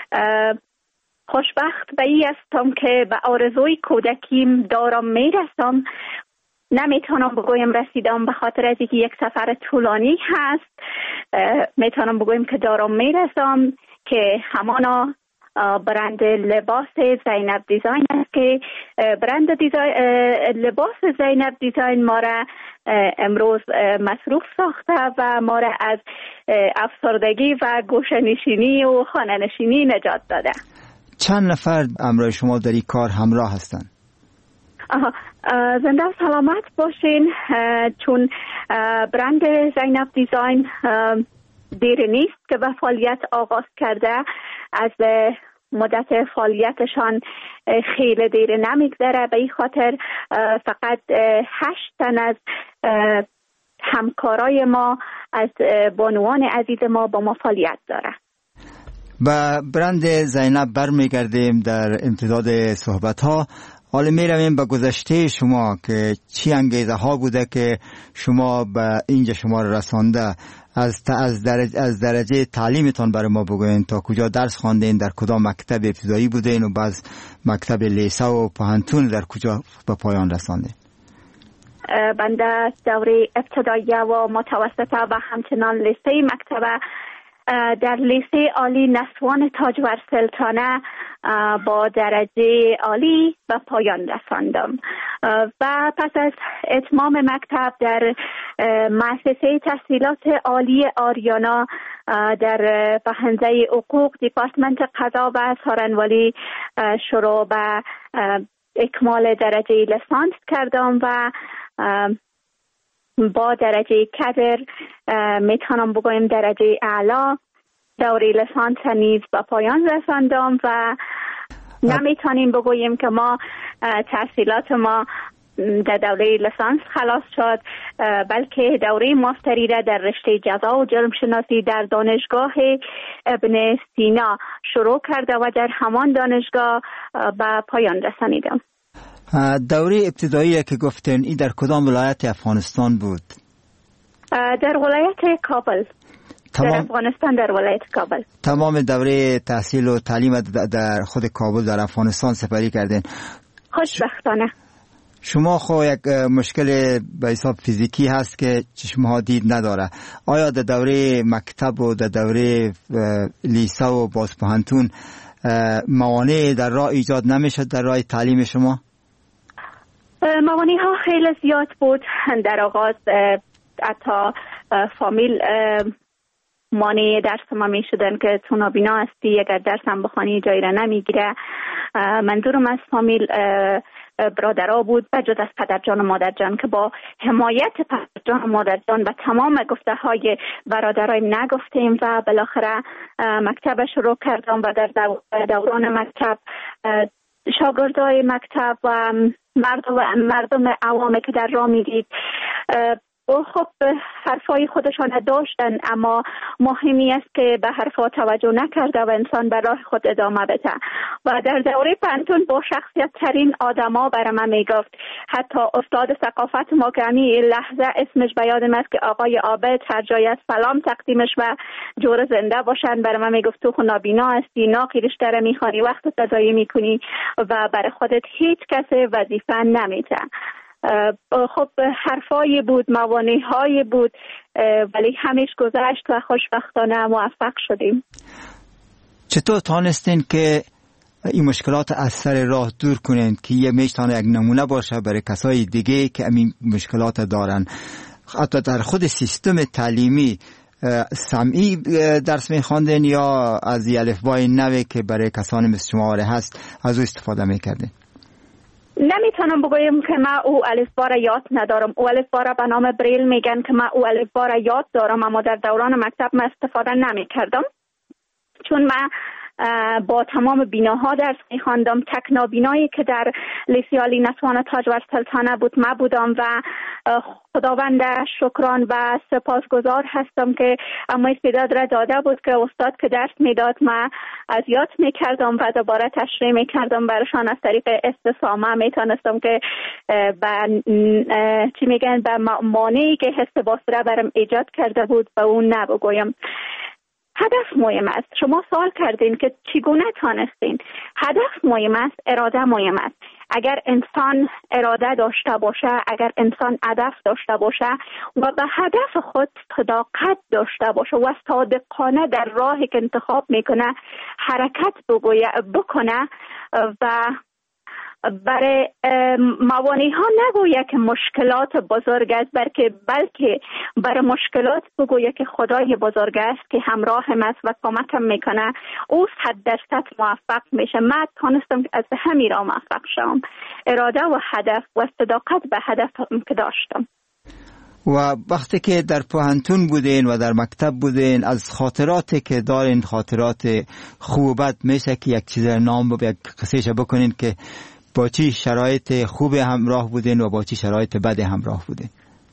خوشبخت به این هستم که به آرزوی کودکیم دارم میرسم. نمیتونم بگویم رسیدم به خاطر از اینکه یک سفر طولانی هست. میتونم بگویم که دارم میرسم که همانا برند لباس زینب دیزاین است که برند لباس زینب دیزاین ما را امروز مصروف ساخته و ما را از افسردگی و گوشه نشینی و خانه نشینی نجات داده. چند نفر همراه شما در این کار همراه هستند؟ زنده و سلامت باشین. چون برند زینب دیزاین دیر نیست که به فعالیت آغاز کرده، از مدت فعالیتشان خیلی دیر نمیگذره. به این خاطر فقط 8 تن از همکارای ما، از بانوان عزیز ما با ما فعالیت داره. با برند زینب برمیگردیم در امتداد صحبت ها. حالا می رویم به گذشته شما که چی انگیزه ها بوده که شما به اینجا شما رو رسانده. از درجه تعلیمتان برای ما بگوین، تا کجا درس خواندین، در کدام مکتب ابتدایی بودین و بعد مکتب لیسه و پوهنتون در کجا به پایان رساندین؟ بنده دوره ابتدایی و متوسطه و همچنان لیسه مکتبه در لیسه عالی نسوان تاجور سلطانه با درجه عالی به پایان رساندم و پس از اتمام مکتب در مؤسسه تحصیلات عالی آریانا در حوزه حقوق دیپارتمنت قضا و سارنوالی شروع به اکمال درجه لیسانس کردم و با درجه کدر میتونم بگویم درجه اعلا دوره لیسانس نیز به پایان رساندم و نمیتونیم بگوییم که ما تحصیلات ما در دوره لیسانس خلاص شد، بلکه دوره ماستری را در رشته جزا و جرم شناسی در دانشگاه ابن سینا شروع کرده و در همان دانشگاه به پایان رسانیدم. دوره ابتدایی که گفتین این در کدام ولایت افغانستان بود؟ در ولایت کابل. در افغانستان در ولایت کابل. تمام دوره تحصیل و تعلیم در خود کابل در افغانستان سپری کردین؟ خوشبختانه. شما خو یک مشکل به حساب فیزیکی هست که چشمها دید نداره. آیا در دوره مکتب و در دوره لیسه و بازپوهنتون موانع در راه ایجاد نمیشد در راه تعلیم شما؟ موانع ها خیلی زیاد بود. در آغاز حتی فامیل مانع درس ما می شدن که تو نابینا هستی، اگر درس هم بخوانی جایی را نمیگیره. منظورم از فامیل برادرها بود بجز از پدرجان و مادرجان که با حمایت پدرجان و مادرجان و تمام گفته های برادرای نگفتیم و بالاخره مکتب شروع کردم و در دوران مکتب شاگردای مکتب و مردم عوامی که در راه میدید خب حرفای خودشان داشتن، اما مهمی است که به حرفا توجه نکرده و انسان به راه خود ادامه بده. و در دوره پانتون با شخصیت ترین آدما برای من میگفت، حتی استاد ثقافت ما که همین لحظه اسمش به یادم است که آقای عابد، هر جای از سلام تقدیمش و جور زنده باشن، برای من میگفت تو نابینا هستی، ناقی رشته را میخوانی، وقت تضایع میکنی و برای خودت هیچ کس وظیفه نمیده. خب حرفایی بود، موانع‌هایی بود، ولی همیش گذشت و خوشبختانه موفق شدیم. چطور تانستین که این مشکلات از سر راه دور کنین که یه میتونه یک نمونه باشه برای کسای دیگه که این مشکلات دارن؟ حتی در خود سیستم تعلیمی سمعی درس میخواندین یا از الفبای نوی که برای کسانی مثل شما هست از او استفاده میکردین؟ نمیتونم بگویم که من او الفبا را یاد ندارم. او الفبا را به نام بریل میگن که من او الفبا را یاد دارم، اما در دوران مکتب من استفاده نمیکردم، چون من با تمام بیناها درس میخواندم. تک نابینایی که در لیسه عالی نسوان تاجور سلطانه بود من بودم و خداوند شکران و سپاسگزار هستم که اما استعداد را داده بود که استاد که درس میداد من از یاد میکردم و دوباره تشریح میکردم برشان. از طریق استفامه میتونستم که چی میگن به مانعی که حس باسره برم ایجاد کرده بود به اون نبگویم. هدف مهم است. شما سوال کردین که چگونه تانستین. هدف مهم است، اراده مهم است. اگر انسان اراده داشته باشه، اگر انسان هدف داشته باشه و به هدف خود صداقت داشته باشه و صادقانه در راهی که انتخاب میکنه حرکت بکنه و برای موانع ها نگویه که مشکلات بزرگ است، بلکه برای مشکلات بگویه که خدای بزرگ است که همراهم است و کمکم میکنه. او 100% موفق میشه. من تونستم از همین را موفق شدم. اراده و هدف و صداقت به هدف که داشتم. و وقتی که در پوهنتون بودین و در مکتب بودین، از خاطراتی که دارین، خاطرات خوب و بد، میشه که یک چیز نام یک قصهش بکنین که با چی شرایط خوب همراه بودین و با چی شرایط بد همراه بودین؟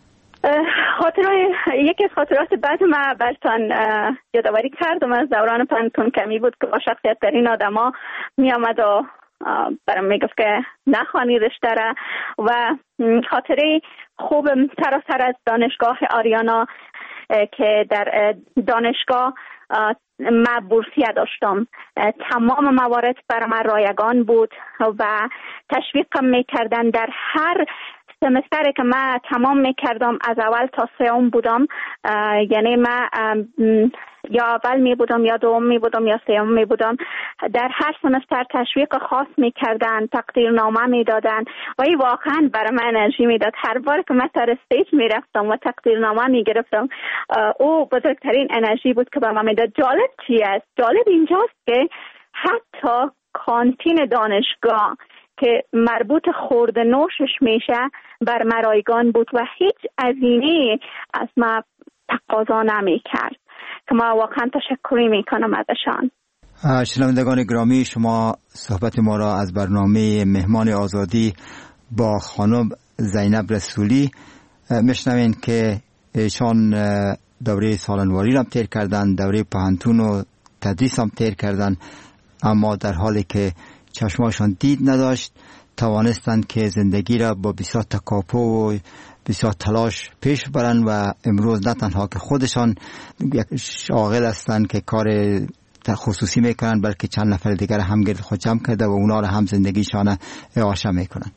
یکی از خاطرات بد ما براتون یادآوری کردم از دوران پوهنتون کمی بود که با شخصیت ترین آدما می آمد و برام میگفت که نخوانی رشته را. و خاطره خوبم سراسر از دانشگاه آریانا که در دانشگاه من بورسیه داشتم. تمام موارد برای من رایگان بود و تشویقم میکردن. در هر سمستری که من تمام میکردم، از اول تا سوم بودم، یعنی من یا اول می بودم یا دوم می بودم یا سوم می بودم. در هر سمستر تشویق خاص میکردن، تقدیرنامه میدادن و این واقعا برای من انرژی میداد. هر بار که من سر استیج میرفتم و تقدیرنامه میگرفتم، او بزرگترین انرژی بود که به من میداد. جالب چی است؟ جالب اینجاست که حتی کانتین دانشگاه که مربوط خورد نوشش میشه بر مرایگان بود و هیچ هزینه از ما تقاضا نمی کرد که ما واقعا تشکری میکنم ازشان. شنوندگان گرامی، شما صحبت ما را از برنامه مهمان آزادی با خانم زینب رسولی میشنوین که ایشان دوره سالنواری را تیر کردن، دوره پوهنتون و تدریس هم تیر کردن، اما در حالی که چشماشان دید نداشت توانستند که زندگی را با بسیار تکاپو و بسیار تلاش پیش برن و امروز نه تنها که خودشان یک شاغل هستند که کار خصوصی میکنن، بلکه چند نفر دیگر هم گرد خود جمع کرده و اونا را هم زندگیشان اعاشه میکنن.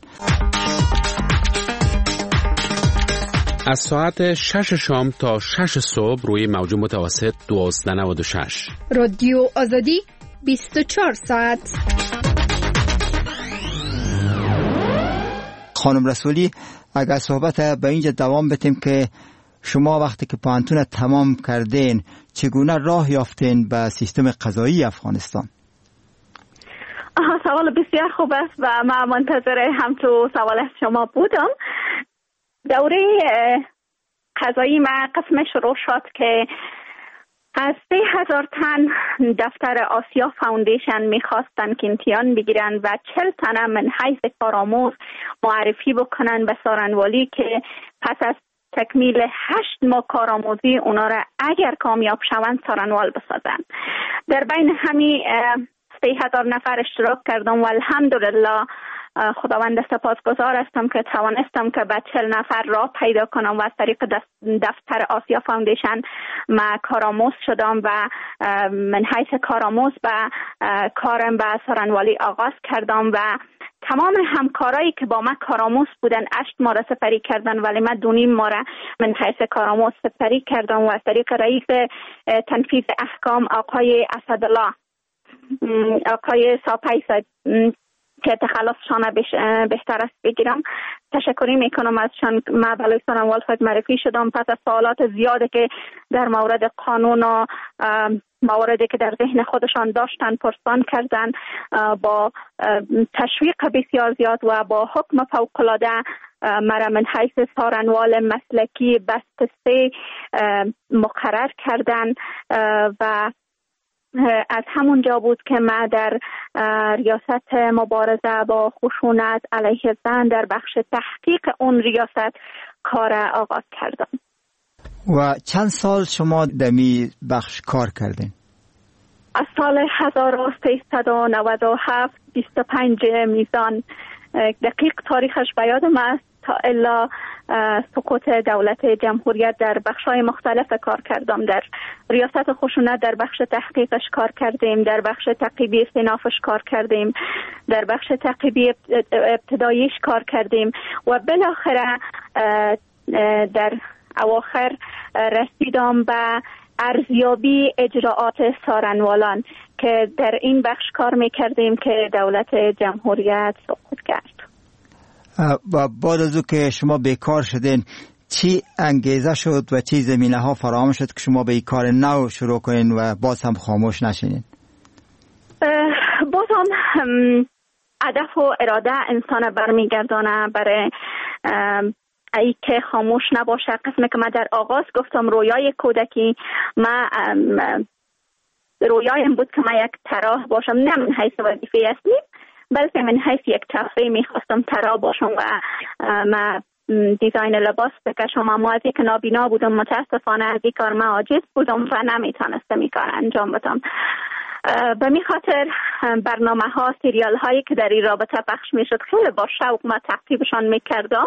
از ساعت 6 شام تا 6 صبح روی موج متوسط 1296 رادیو آزادی 24 ساعت. خانم رسولی، اگر صحبت به اینجا دوام بتیم که شما وقتی که پوهنتون تمام کردین چگونه راه یافتین به سیستم قضایی افغانستان؟ سوال بسیار خوب است و من منتظر همچون سوال از شما بودم. دوره قضایی من قسم شروع شد که از 3,000 تن دفتر آسیا فاوندیشن میخواستن که امتحان بگیرن و 40 تن من حیث کارآموز معرفی بکنن به سارنوالی که پس از تکمیل 8 ماه کارآموزی اونا را اگر کامیاب شوند سارنوال بسازن. در بین همین 3,000 نفر اشتراک کردم و الحمدلله خداوند سپاسگزار هستم که توانستم که به 40 نفر راه پیدا کنم و از طریق دفتر آسیا فاوندیشن من کارآموز شدم و من حیث کارآموز به کارم به سارنوالی آغاز کردم و تمام همکارایی که با من کارآموز بودن 8 ماه را سپری کردن، ولی من 2.5 ماه را من حیث کارآموز سپری کردم و از طریق رئیس تنفیذ احکام آقای اسدالله، آقای ساپیس که تخلصشان بهتر است بگیرم، تشکری میکنم ازشان. من بلای سارنوال معرفی شدم پس از سوالات زیاده که در مورد قانون و مواردی که در ذهن خودشان داشتن پرسان کردن. با تشویق بسیار زیاد و با حکم فوق‌العاده مرا من حیث سارنوال مسلکی بست 3 مقرر کردن و از همون جا بود که من در ریاست مبارزه با خشونت علیه زن در بخش تحقیق اون ریاست کار آغاز کردم. و چند سال شما دمی بخش کار کردین؟ از سال 1397 25 میزان، دقیق تاریخش به یادم است، تا الا سقوط دولت جمهوریت در بخش‌های مختلف کار کردم. در ریاست خشونت در بخش تحقیقش کار کردیم، در بخش تعقیبی استینافش کار کردیم، در بخش تعقیبی ابتداییش کار کردیم و بالاخره در اواخر رسیدم به ارزیابی اجراعات سارنوالان که در این بخش کار میکردیم که دولت جمهوریت سقوط کرد. و بعد از او که شما بیکار شدین چی انگیزه شد و چی زمینه ها فراهم شد که شما به این کار نو شروع کنین و باز هم خاموش نشینین؟ باز هم هدف و اراده انسان برمیگردانه برای ای که خاموش نباشه. قسمی که من در آغاز گفتم رویای کودکی من رویایم بود که من یک طراح باشم، نه من حیث وظیفه اصلی بلکه من حیث یک تفریح میخواستم طراح باشم و من دیزاین لباس بکشم. اما از یک نابینا بودم، متاسفانه از این کار من عاجز بودم و نمیتونستم این کار انجام بدم. به می خاطر برنامه ها سریال هایی که در این رابطه پخش می شد خیلی با شوق ما تعقیبشان می کردم.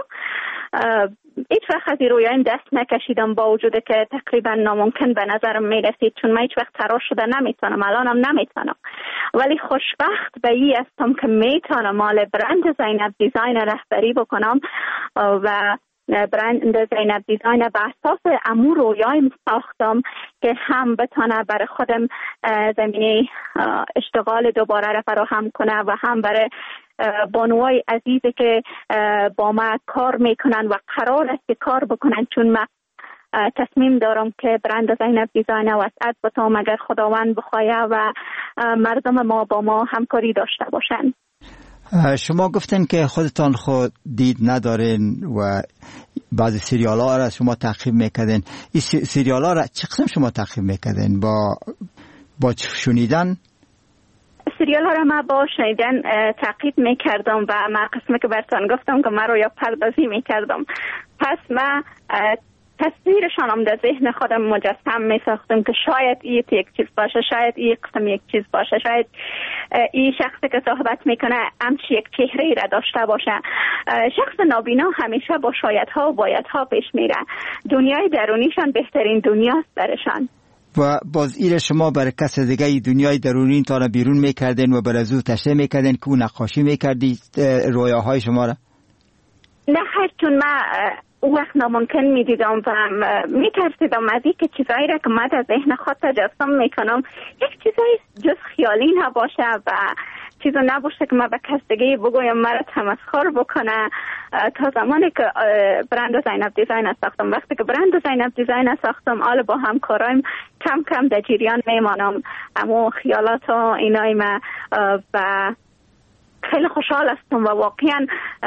هیچ وقت از این رویایم دست نکشیدم با وجود که تقریبا ناممکن به نظرم می رسید، چون من هیچ وقت طراح شده نمیتونم، الانم نمیتونم، ولی خوشبخت به این هستم که میتونم مال برند زینب دیزاین رهبری بکنم و برند زینب دیزاین به اساس امور رویایم ساختم که هم بتونه برای خودم زمینه اشتغال دوباره را فراهم کنه و هم برای بانوای عزیزی که با ما کار میکنن و قرار است که کار بکنن، چون من تصمیم دارم که برند زینب دیزاین وسعت بتم اگر خداوند بخواهد و مردم ما با ما همکاری داشته باشن. شما گفتن که خودتان خود دید ندارین و بعضی سریال ها را شما تعقیب میکردین. این سریال ها را چه قسم شما تعقیب میکردین؟ با شنیدن؟ سریال ها را من با شنیدن تعقیب میکردم و من قسمی که برتان گفتم که من رویا پردازی میکردم. پس من تصویرشانم در ذهن خودم مجسم می ساختم که شاید این یک چیز باشه، شاید این قسم یک چیز باشه، شاید این شخصی که صحبت میکنه همچی یک چهره را داشته باشه. شخص نابینا همیشه با شایدها و بایدها پیش میره. دنیای درونیشان بهترین دنیاست برشان. و باز ایره شما برای کس دیگه دنیای درونی تا بیرون میکردین و بر از او تشریح میکردین که او نقاشی میکردی رویاهای شما را؟ نه خیر، چون من او وقت ناممکن میدیدم و میترسیدم از این که چیزایی را که من در ذهن خود تجسم میکنم یک چیزایی جز خیالی نباشه و چیزا نباشه که من به کس دیگه بگویم مرا تمسخر بکنه. تا زمانی که برند زینب دیزاین ساختم، وقتی که برند زینب دیزاین ساختم حالا با همکارایم کم کم در جریان میمانم اما خیالات و اینای من و خیلی خوشحال هستم و واقعا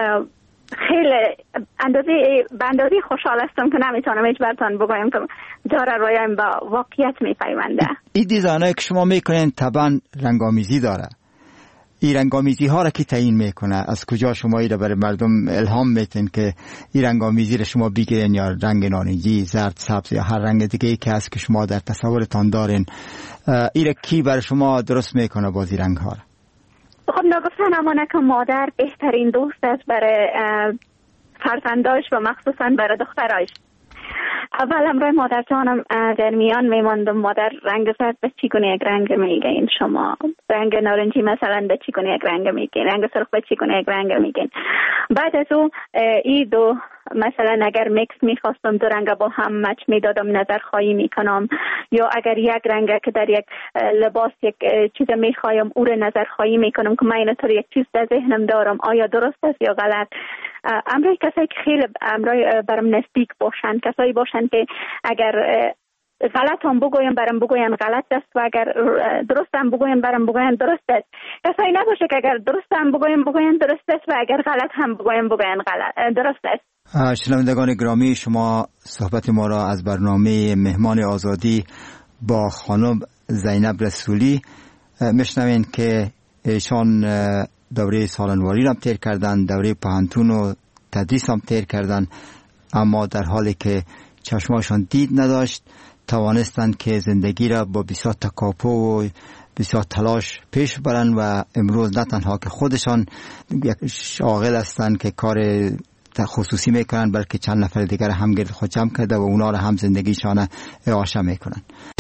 خیلی اندازه خوشحال هستم که نمیتونم هیچ برتان بگویم که داره رویایم با واقعیت میپیونده. این دیزاینایی که شما میکنین طبعا رنگامیزی داره. این رنگامیزی ها را کی تعیین میکنه؟ از کجا شما این را برای مردم الهام میتین که این رنگامیزی را شما بگیرین، یا رنگ نارنجی، زرد، سبز یا هر رنگ دیگه ای که هست که شما در تصورتان دارین؟ این را کی برای شما درست میکنه بازی رنگ ها را؟ خب نگفتن امانه که مادر بهترین دوست است برای فرزنداش و مخصوصا برای دخترایش. اول امروی مادر جانم در میان میماندم مادر رنگ زرد به چیگونه یک رنگ میگین، شما رنگ نارنجی مثلا به چیگونه یک رنگ میگین، رنگ سرخ به چیگونه یک رنگ میگین. بعد از او این دو مثلا اگر میکس میخواستم دو رنگ با هم مچ میدادم نظر خواهی میکنم، یا اگر یک رنگ که در یک لباس یک چیز میخوایم او رو نظر خواهی میکنم که من اینطور یک چیز در ذهنم دارم آیا درست است یا غلط. امروی کسایی که خیلی امروی برام نزدیک باشن، کسایی باشن که اگر غلط هم بگویم برام بگوین غلط است و اگر درست هم بگویم برام بگوین درست است. کسایی نباشه که اگر درست هم بگوین درست است و اگر غلط هم بگوین غلط درست است. شنوندگان گرامی، شما صحبت ما را از برنامه مهمان آزادی با خانم زینب رسولی میشنوین که ایشان دوره سالنواری را تیر کردن، دوره پانتون و تدریس هم تیر کردن، اما در حالی که چشماشان دید نداشت توانستند که زندگی را با بسیار تکاپو و بسیار تلاش پیش برن و امروز نه تنها که خودشان یک شاغل هستند که کار خصوصی میکنن بلکه چند نفر دیگر هم گرد خود جمع کرده و اونا را هم زندگیشان اعاشه میکنن.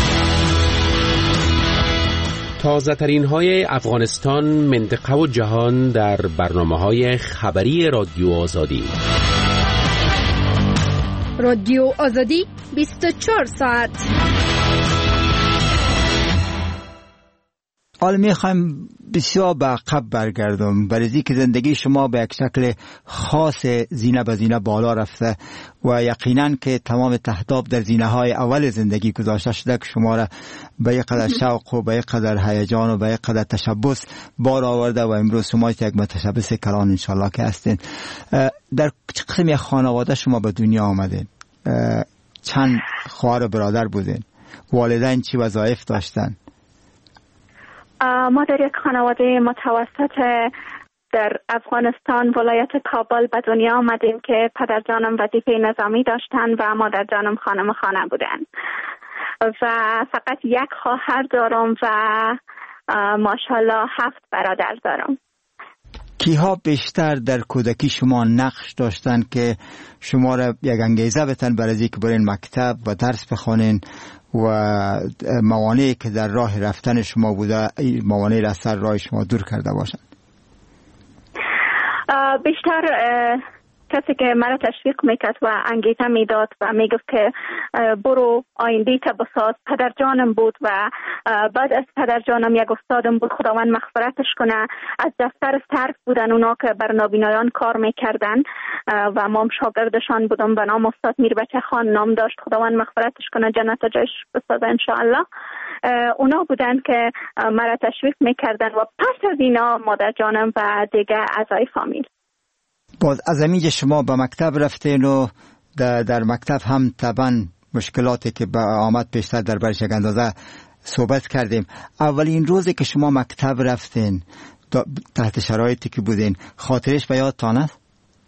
تازه ترین های افغانستان، منطقه و جهان در برنامه‌های خبری رادیو آزادی. رادیو آزادی 24 ساعت. حالا میخوایم بسیار به عقب برگردم، برای که زندگی شما به یک شکل خاص زینه به زینه بالا رفته و یقینا که تمام تهداب در زینه های اول زندگی گذاشته شده که شما را به یک قدر شوق و به یک قدر هیجان و به یک قدر تشبث بار آورده و امروز شما یک متشبث کلان انشالله که هستین. در چه قسمی خانواده شما به دنیا آمدین؟ چند خواهر و برادر بودین؟ والدین چی وظایف داشتن؟ ما در یک خانواده متوسط در افغانستان ولایت کابل به دنیا آمدیم که پدر جانم وظیفه نظامی داشتن و مادر جانم خانم خانه بودن و فقط یک خواهر دارم و ماشاءالله 7 برادر دارم. کیها بیشتر در کودکی شما نقش داشتن که شما را یک انگیزه بتن برای اینکه برین مکتب و درس بخونین و موانعی که در راه رفتن شما بوده موانعی را از سر راه شما دور کرده باشند؟ بیشتر کسی که مرا تشویق میکرد و انگیزه میداد و میگفت که برو آینده تا بساز پدر جانم بود و بعد از پدر جانم یک استادم بود، خداوند مغفرتش کنه. از دفتر صرف بودن اونا که بر نابینایان کار میکردن و ما شاگردشان بودم به نام استاد میربچه خان نام داشت، خداوند مغفرتش کنه، جنت جایش بسازه انشاءالله. اونا بودن که مرا تشویق میکردن و پس از اینا مادر جانم و دیگه اعضای فامیل. باز از اینجا شما به مکتب رفتین و در مکتب هم طبعا مشکلاتی که آمد بیشتر در برش یک اندازه صحبت کردیم. اولین روزی که شما مکتب رفتین تحت شرایطی که بودین خاطرش به یادتان است؟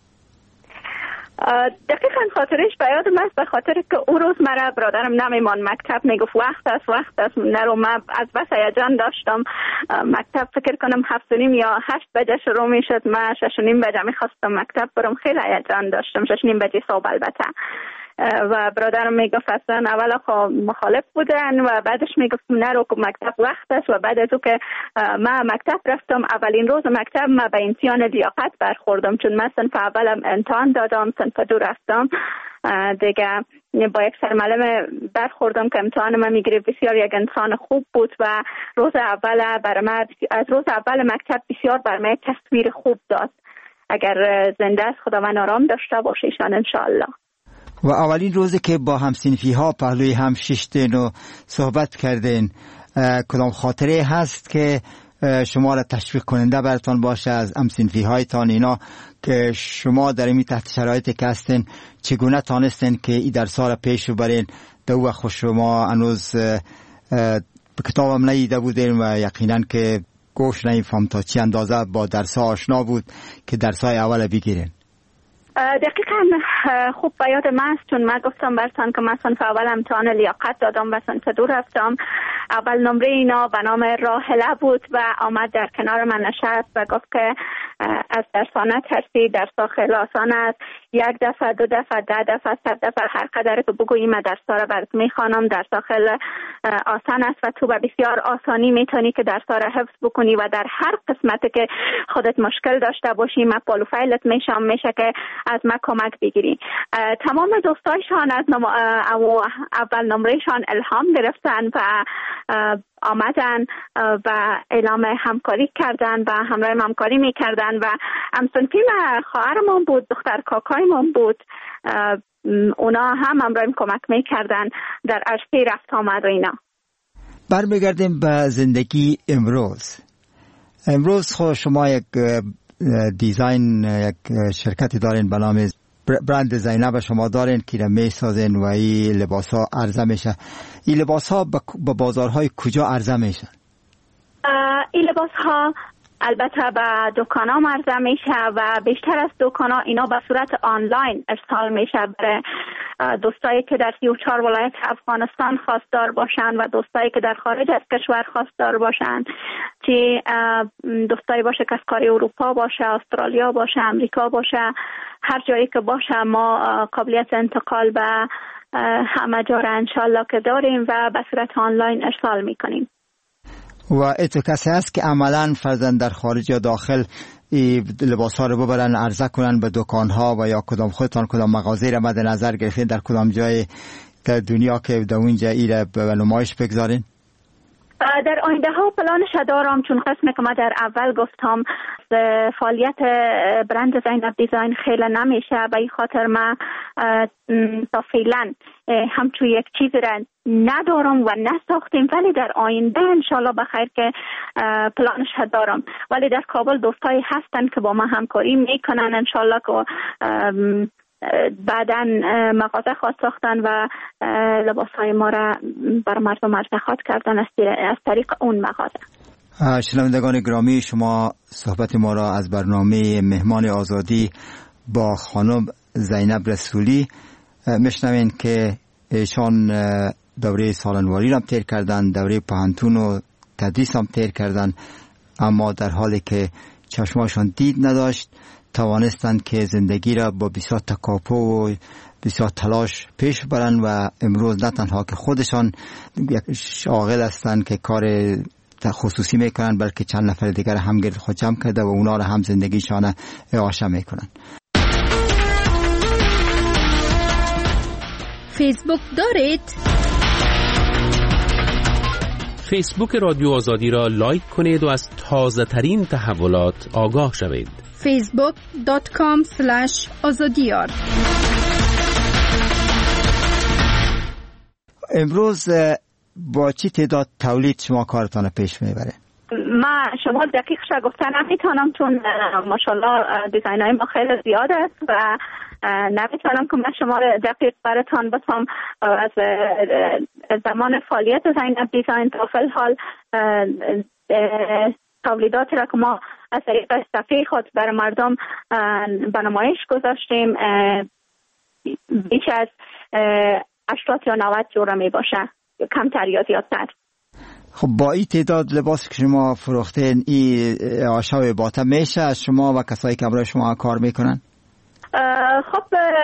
دقیقاً خاطرش به یادم است، به خاطر که اون روز مرا برادرم نمیمان مکتب، میگفت وقت است نرو. من از بس هیجان داشتم مکتب، فکر کنم 7:30 یا 8 بجه شروع میشد، من 6:30 بجه میخواستم مکتب برم، خیلی هیجان داشتم. 6:30 بجه صبح البته. و برادرم میگفت اصلا اولا مخالف بودن و بعدش میگفتم نرو مکتب وقت است. و بعد از او که من مکتب رفتم اولین روز مکتب من به امتحان لیاقت برخوردم، چون من صنف اولم امتحان دادم، صنف 2 رفتم دیگه با یک سرمعلم برخوردم که امتحان من میگیره. بسیار یک انسان خوب بود و روز اول برام از روز اول مکتب بسیار برام تصویر خوب داد. اگر زنده است خداوند آرام داشته باشه ایشان انشاءالله. و اولین روزی که با همسنفی ها پهلوی هم ششتین و صحبت کردین کدام خاطره هست که شما را تشویق کننده براتون باشه از همسنفی هایتان اینا که شما در این تحت شرایطی که هستین چگونه تانستین که این درس‌ها را پیش ببرین؟ دو وقت شما هنوز کتابم ندیده بودین و یقینا که گوش نمیفهم تا چی اندازه با درس‌ها آشنا بود که درس‌های اول بگیرین. دقیقاً خوب به یاد من است، چون من گفتم براتون که من صنف اول امتحان لیاقت دادم و صنف 2 رفتم. اول نمره اینا به نام راحله بود و آمد در کنار من نشست و گفت که از درس‌ها نترسی، درس‌ها خیلی آسان است، 1 دفعه 2 دفعه 10 دفعه 100 دفعه هر قدر که بگویی من درس‌ها را برات میخوانم، درس‌ها خیلی آسان است و تو به بسیار آسانی میتونی که درس‌ها را حفظ بکنی و در هر قسمتی که خودت مشکل داشته باشی من پالو فایلت میشه که از من کمک بگیری. تمام دوستایشان از اول نمرهشان الهام گرفتن و آمدن و اعلام همکاری کردن و همراه همکاری میکردن و همسنفی خواهرمون بود، دختر کاکایمون بود، اونا هم همراه کمک میکردن در عرصه رفت آمد و اینا. برمیگردیم به زندگی امروز خود شما یک دیزاین یک شرکتی دارین به نام برند زینب شما دارین که می سازین و این لباس ها عرضه میشه. این لباس ها به بازارهای کجا عرضه میشن؟ این لباس ها البته به دکان ها عرضه میشه و بیشتر از دکان ها اینا به صورت آنلاین ارسال میشه برای دوستایی که در 34 ولایت افغانستان خواستار باشن و دوستایی که در خارج از کشور خواستار باشن، که دوستایی باشه که از کاری اروپا باشه، استرالیا باشه، امریکا باشه، هر جایی که باشه ما قابلیت انتقال به همه جا را انشالله که داریم و به صورت آنلاین ارسال میکنیم. و اتو کسی هست که عملا فرضاً در خارج یا داخل لباس ها رو ببرن عرضه کنن به دکان ها و یا کدام مغازه را مد نظر گرفتین در کدام جای در دنیا که در اونجا ایره به نمایش بگذارین؟ در آینده ها پلانش دارم، چون قسمی که ما در اول گفتم فعالیت برند زینب دیزاین خیلی نمیشه، به این خاطر ما تا فعلا همچو یک چیز را ندارم و نساختیم، ولی در آینده انشالله بخیر که پلانش دارم. ولی در کابل دوستایی هستن که با ما همکاری میکنن، انشالله که بعداً مغازه خواهد ساختن و لباس های ما را بر مردم ارتقاط کردن از طریق اون مغازه. شنوندگان گرامی، شما صحبت ما را از برنامه مهمان آزادی با خانم زینب رسولی میشنوین که ایشان دوره سالنواری را تیر کردن، دوره پهنتون و تدریس هم تیر کردن، اما در حالی که چشماشون دید نداشت توانستند که زندگی را با بسیار تکاپو و بسیار تلاش پیش برن و امروز نه تنها که خودشان یک شاغل هستند که کار خصوصی میکنن، بلکه چند نفر دیگر هم گرد خود جمع کرده و اونا را هم زندگیشان اعاشه میکنن. فیسبوک دارید؟ فیسبوک رادیو آزادی را لایک کنید و از تازه ترین تحولات آگاه شوید. facebook.com/azadiyar. امروز با چی تعداد تولید شما کارتان پیش میبره؟ ما شما دقیق شا گفتن نمیتونم، چون ماشاءالله دیزاین های ما خیلی زیاد است و نمیتونم که من شما دقیق براتان بتونم از زمان فعالیت زینب دیزاین تا فی الحال تولیدات را که ما از طریق صفحه خود بر مردم به نمایش گذاشتیم بیش از 80 یا 90 جوره می باشه، کمتر یا زیادتر. خب با این تعداد لباس که شما فروختین این آشا و باطه میشه از شما و کسایی که برای شما کار میکنن؟ خب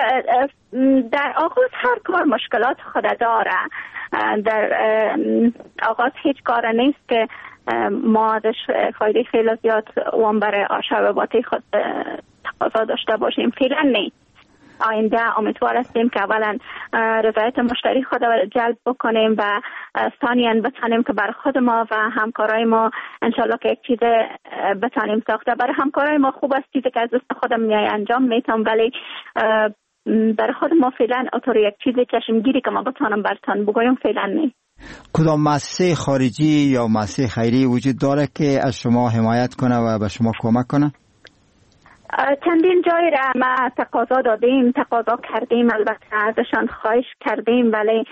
در آغاز هر کار مشکلات خود داره. در آغاز هیچ کار نیست که ما ازش فایده خیلی زیاد وام برای آشا و باطه خود تقاضا داشته باشیم، فعلا نیست. آینده امیدوار هستیم که اولا رضایت مشتری خود را جلب بکنیم و ثانیاً بتانیم که برای خود ما و همکارای ما انشالله که یک چیز بتانیم ساخته. برای همکارای ما خوب است چیزی که از دست خودم میای انجام میتونم، ولی برای خود ما فعلا اطور یک چیز چشمگیری که ما بتانم برتان بگویم فعلا نیست. کدام مؤسسه خارجی یا مؤسسه خیری وجود داره که از شما حمایت کنه و به شما کمک کنه؟ چندین جای را ما تقاضا دادیم، تقاضا کردیم، البته ازشان خواهش کردیم، ولی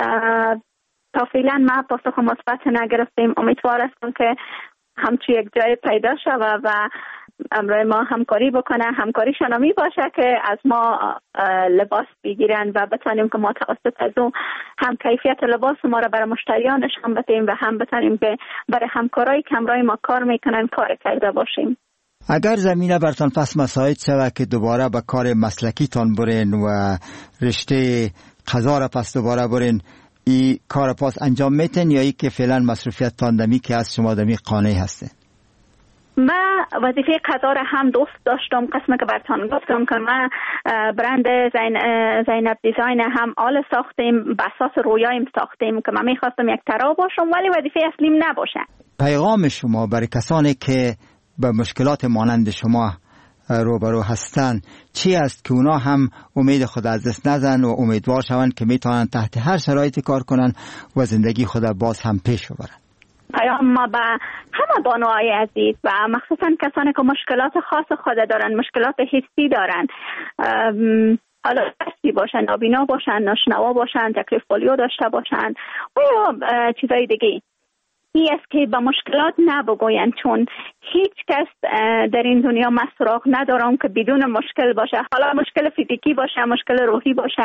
تا فعلا ما پاسخ مثبت نگرفتیم. امیدوار هستم که همچون یک جای پیدا شود و امروز ما همکاری بکنه، همکاریشان می باشه که از ما لباس بگیرن و بتانیم که ما توسط از اون هم کیفیت لباس ما را برای مشتریانش هم بدیم و هم بتانیم که برای همکارایی که امروز ما کار میکنن کار کرده باشیم. اگر زمینه برتان پس مساعد شود که دوباره به کار مسلکی تان برین و رشته قضا را پس دوباره برین، این کار پاس انجام میتن یا ای که فعلا مصروفیت تان دمی که از شما دمی قانع هسته؟ من وظیفه قضا را هم دوست داشتم، قسمه که برتان گفتم که من برند زینب دیزاین هم آل ساختیم، به اساس رویایم ساختیم که من میخواستم یک طراح باشم ولی وظیفه اصلیم نباشه. پیغام شما برای کسانی که به مشکلات مانند شما روبرو هستن چی است که اونا هم امید خود از دست نزن و امیدوار شوند که میتونن تحت هر شرایطی کار کنن و زندگی خود باز هم پیش ببرن؟ پیام ما به همه بانوهای عزیز و مخصوصا کسانی که مشکلات خاص خود دارن، مشکلات حسی دارن، حالا دستی باشن، نابینا باشن، ناشنوا باشن، تکلیف پولیو داشته باشن و یا چیزای دیگه، این است که با مشکلات نبگوین، چون هیچ کس در این دنیا من سراغ ندارم که بدون مشکل باشه، حالا مشکل فیزیکی باشه، مشکل روحی باشه،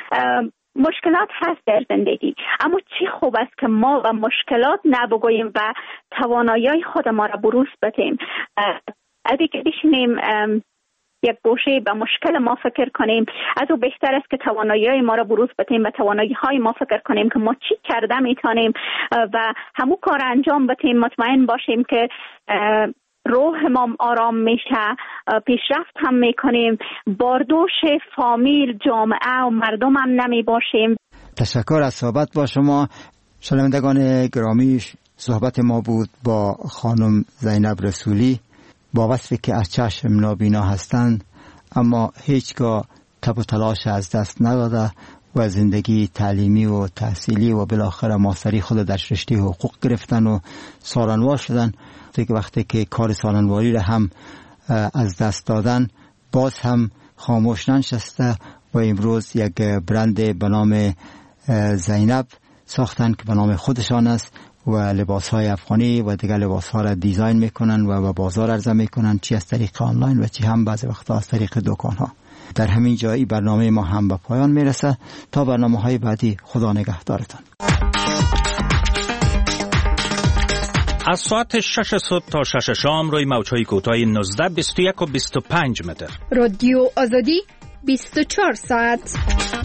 مشکلات هست در زندگی، اما چی خوب است که ما با مشکلات نبگوییم و توانایی خود ما را بروز بدیم. اگه که بشینیم یک گوشه به مشکل ما فکر کنیم، از او بهتر است که توانایی ما را بروز بدیم و توانایی های ما فکر کنیم که ما چی کرده میتونیم و همون کار انجام بدیم، مطمئن باشیم که روح ما آرام میشه، پیشرفت هم میکنیم، باردوش فامیل، جامعه و مردم هم نمی باشیم. تشکر از صحبت با شما. شنوندگان گرامی، صحبت ما بود با خانم زینب رسولی با وصفی که از چشم نابینا هستند اما هیچگاه تب و تلاش از دست نداده و زندگی تعلیمی و تحصیلی و بالاخره ماستری خود در رشته حقوق گرفتن و سالنوار شدن. وقتی که کار سالنواری را هم از دست دادن باز هم خاموش ننشسته و امروز یک برند به نام زینب ساختن که به نام خودشان است و لباس‌های افغانی و دیگر لباس‌ها را دیزاین میکنن و به بازار عرضه میکنن، چی از طریق آنلاین و چی هم بعضی وقتا از طریق دکان‌ها. در همین جایی برنامه ما هم به پایان میرسه. تا برنامه‌های بعدی خدا نگهدارتان. از ساعت 6 صبح تا 6 شام روی موج‌های کوتاه 19، 21 و 25 متر. رادیو آزادی 24 ساعت.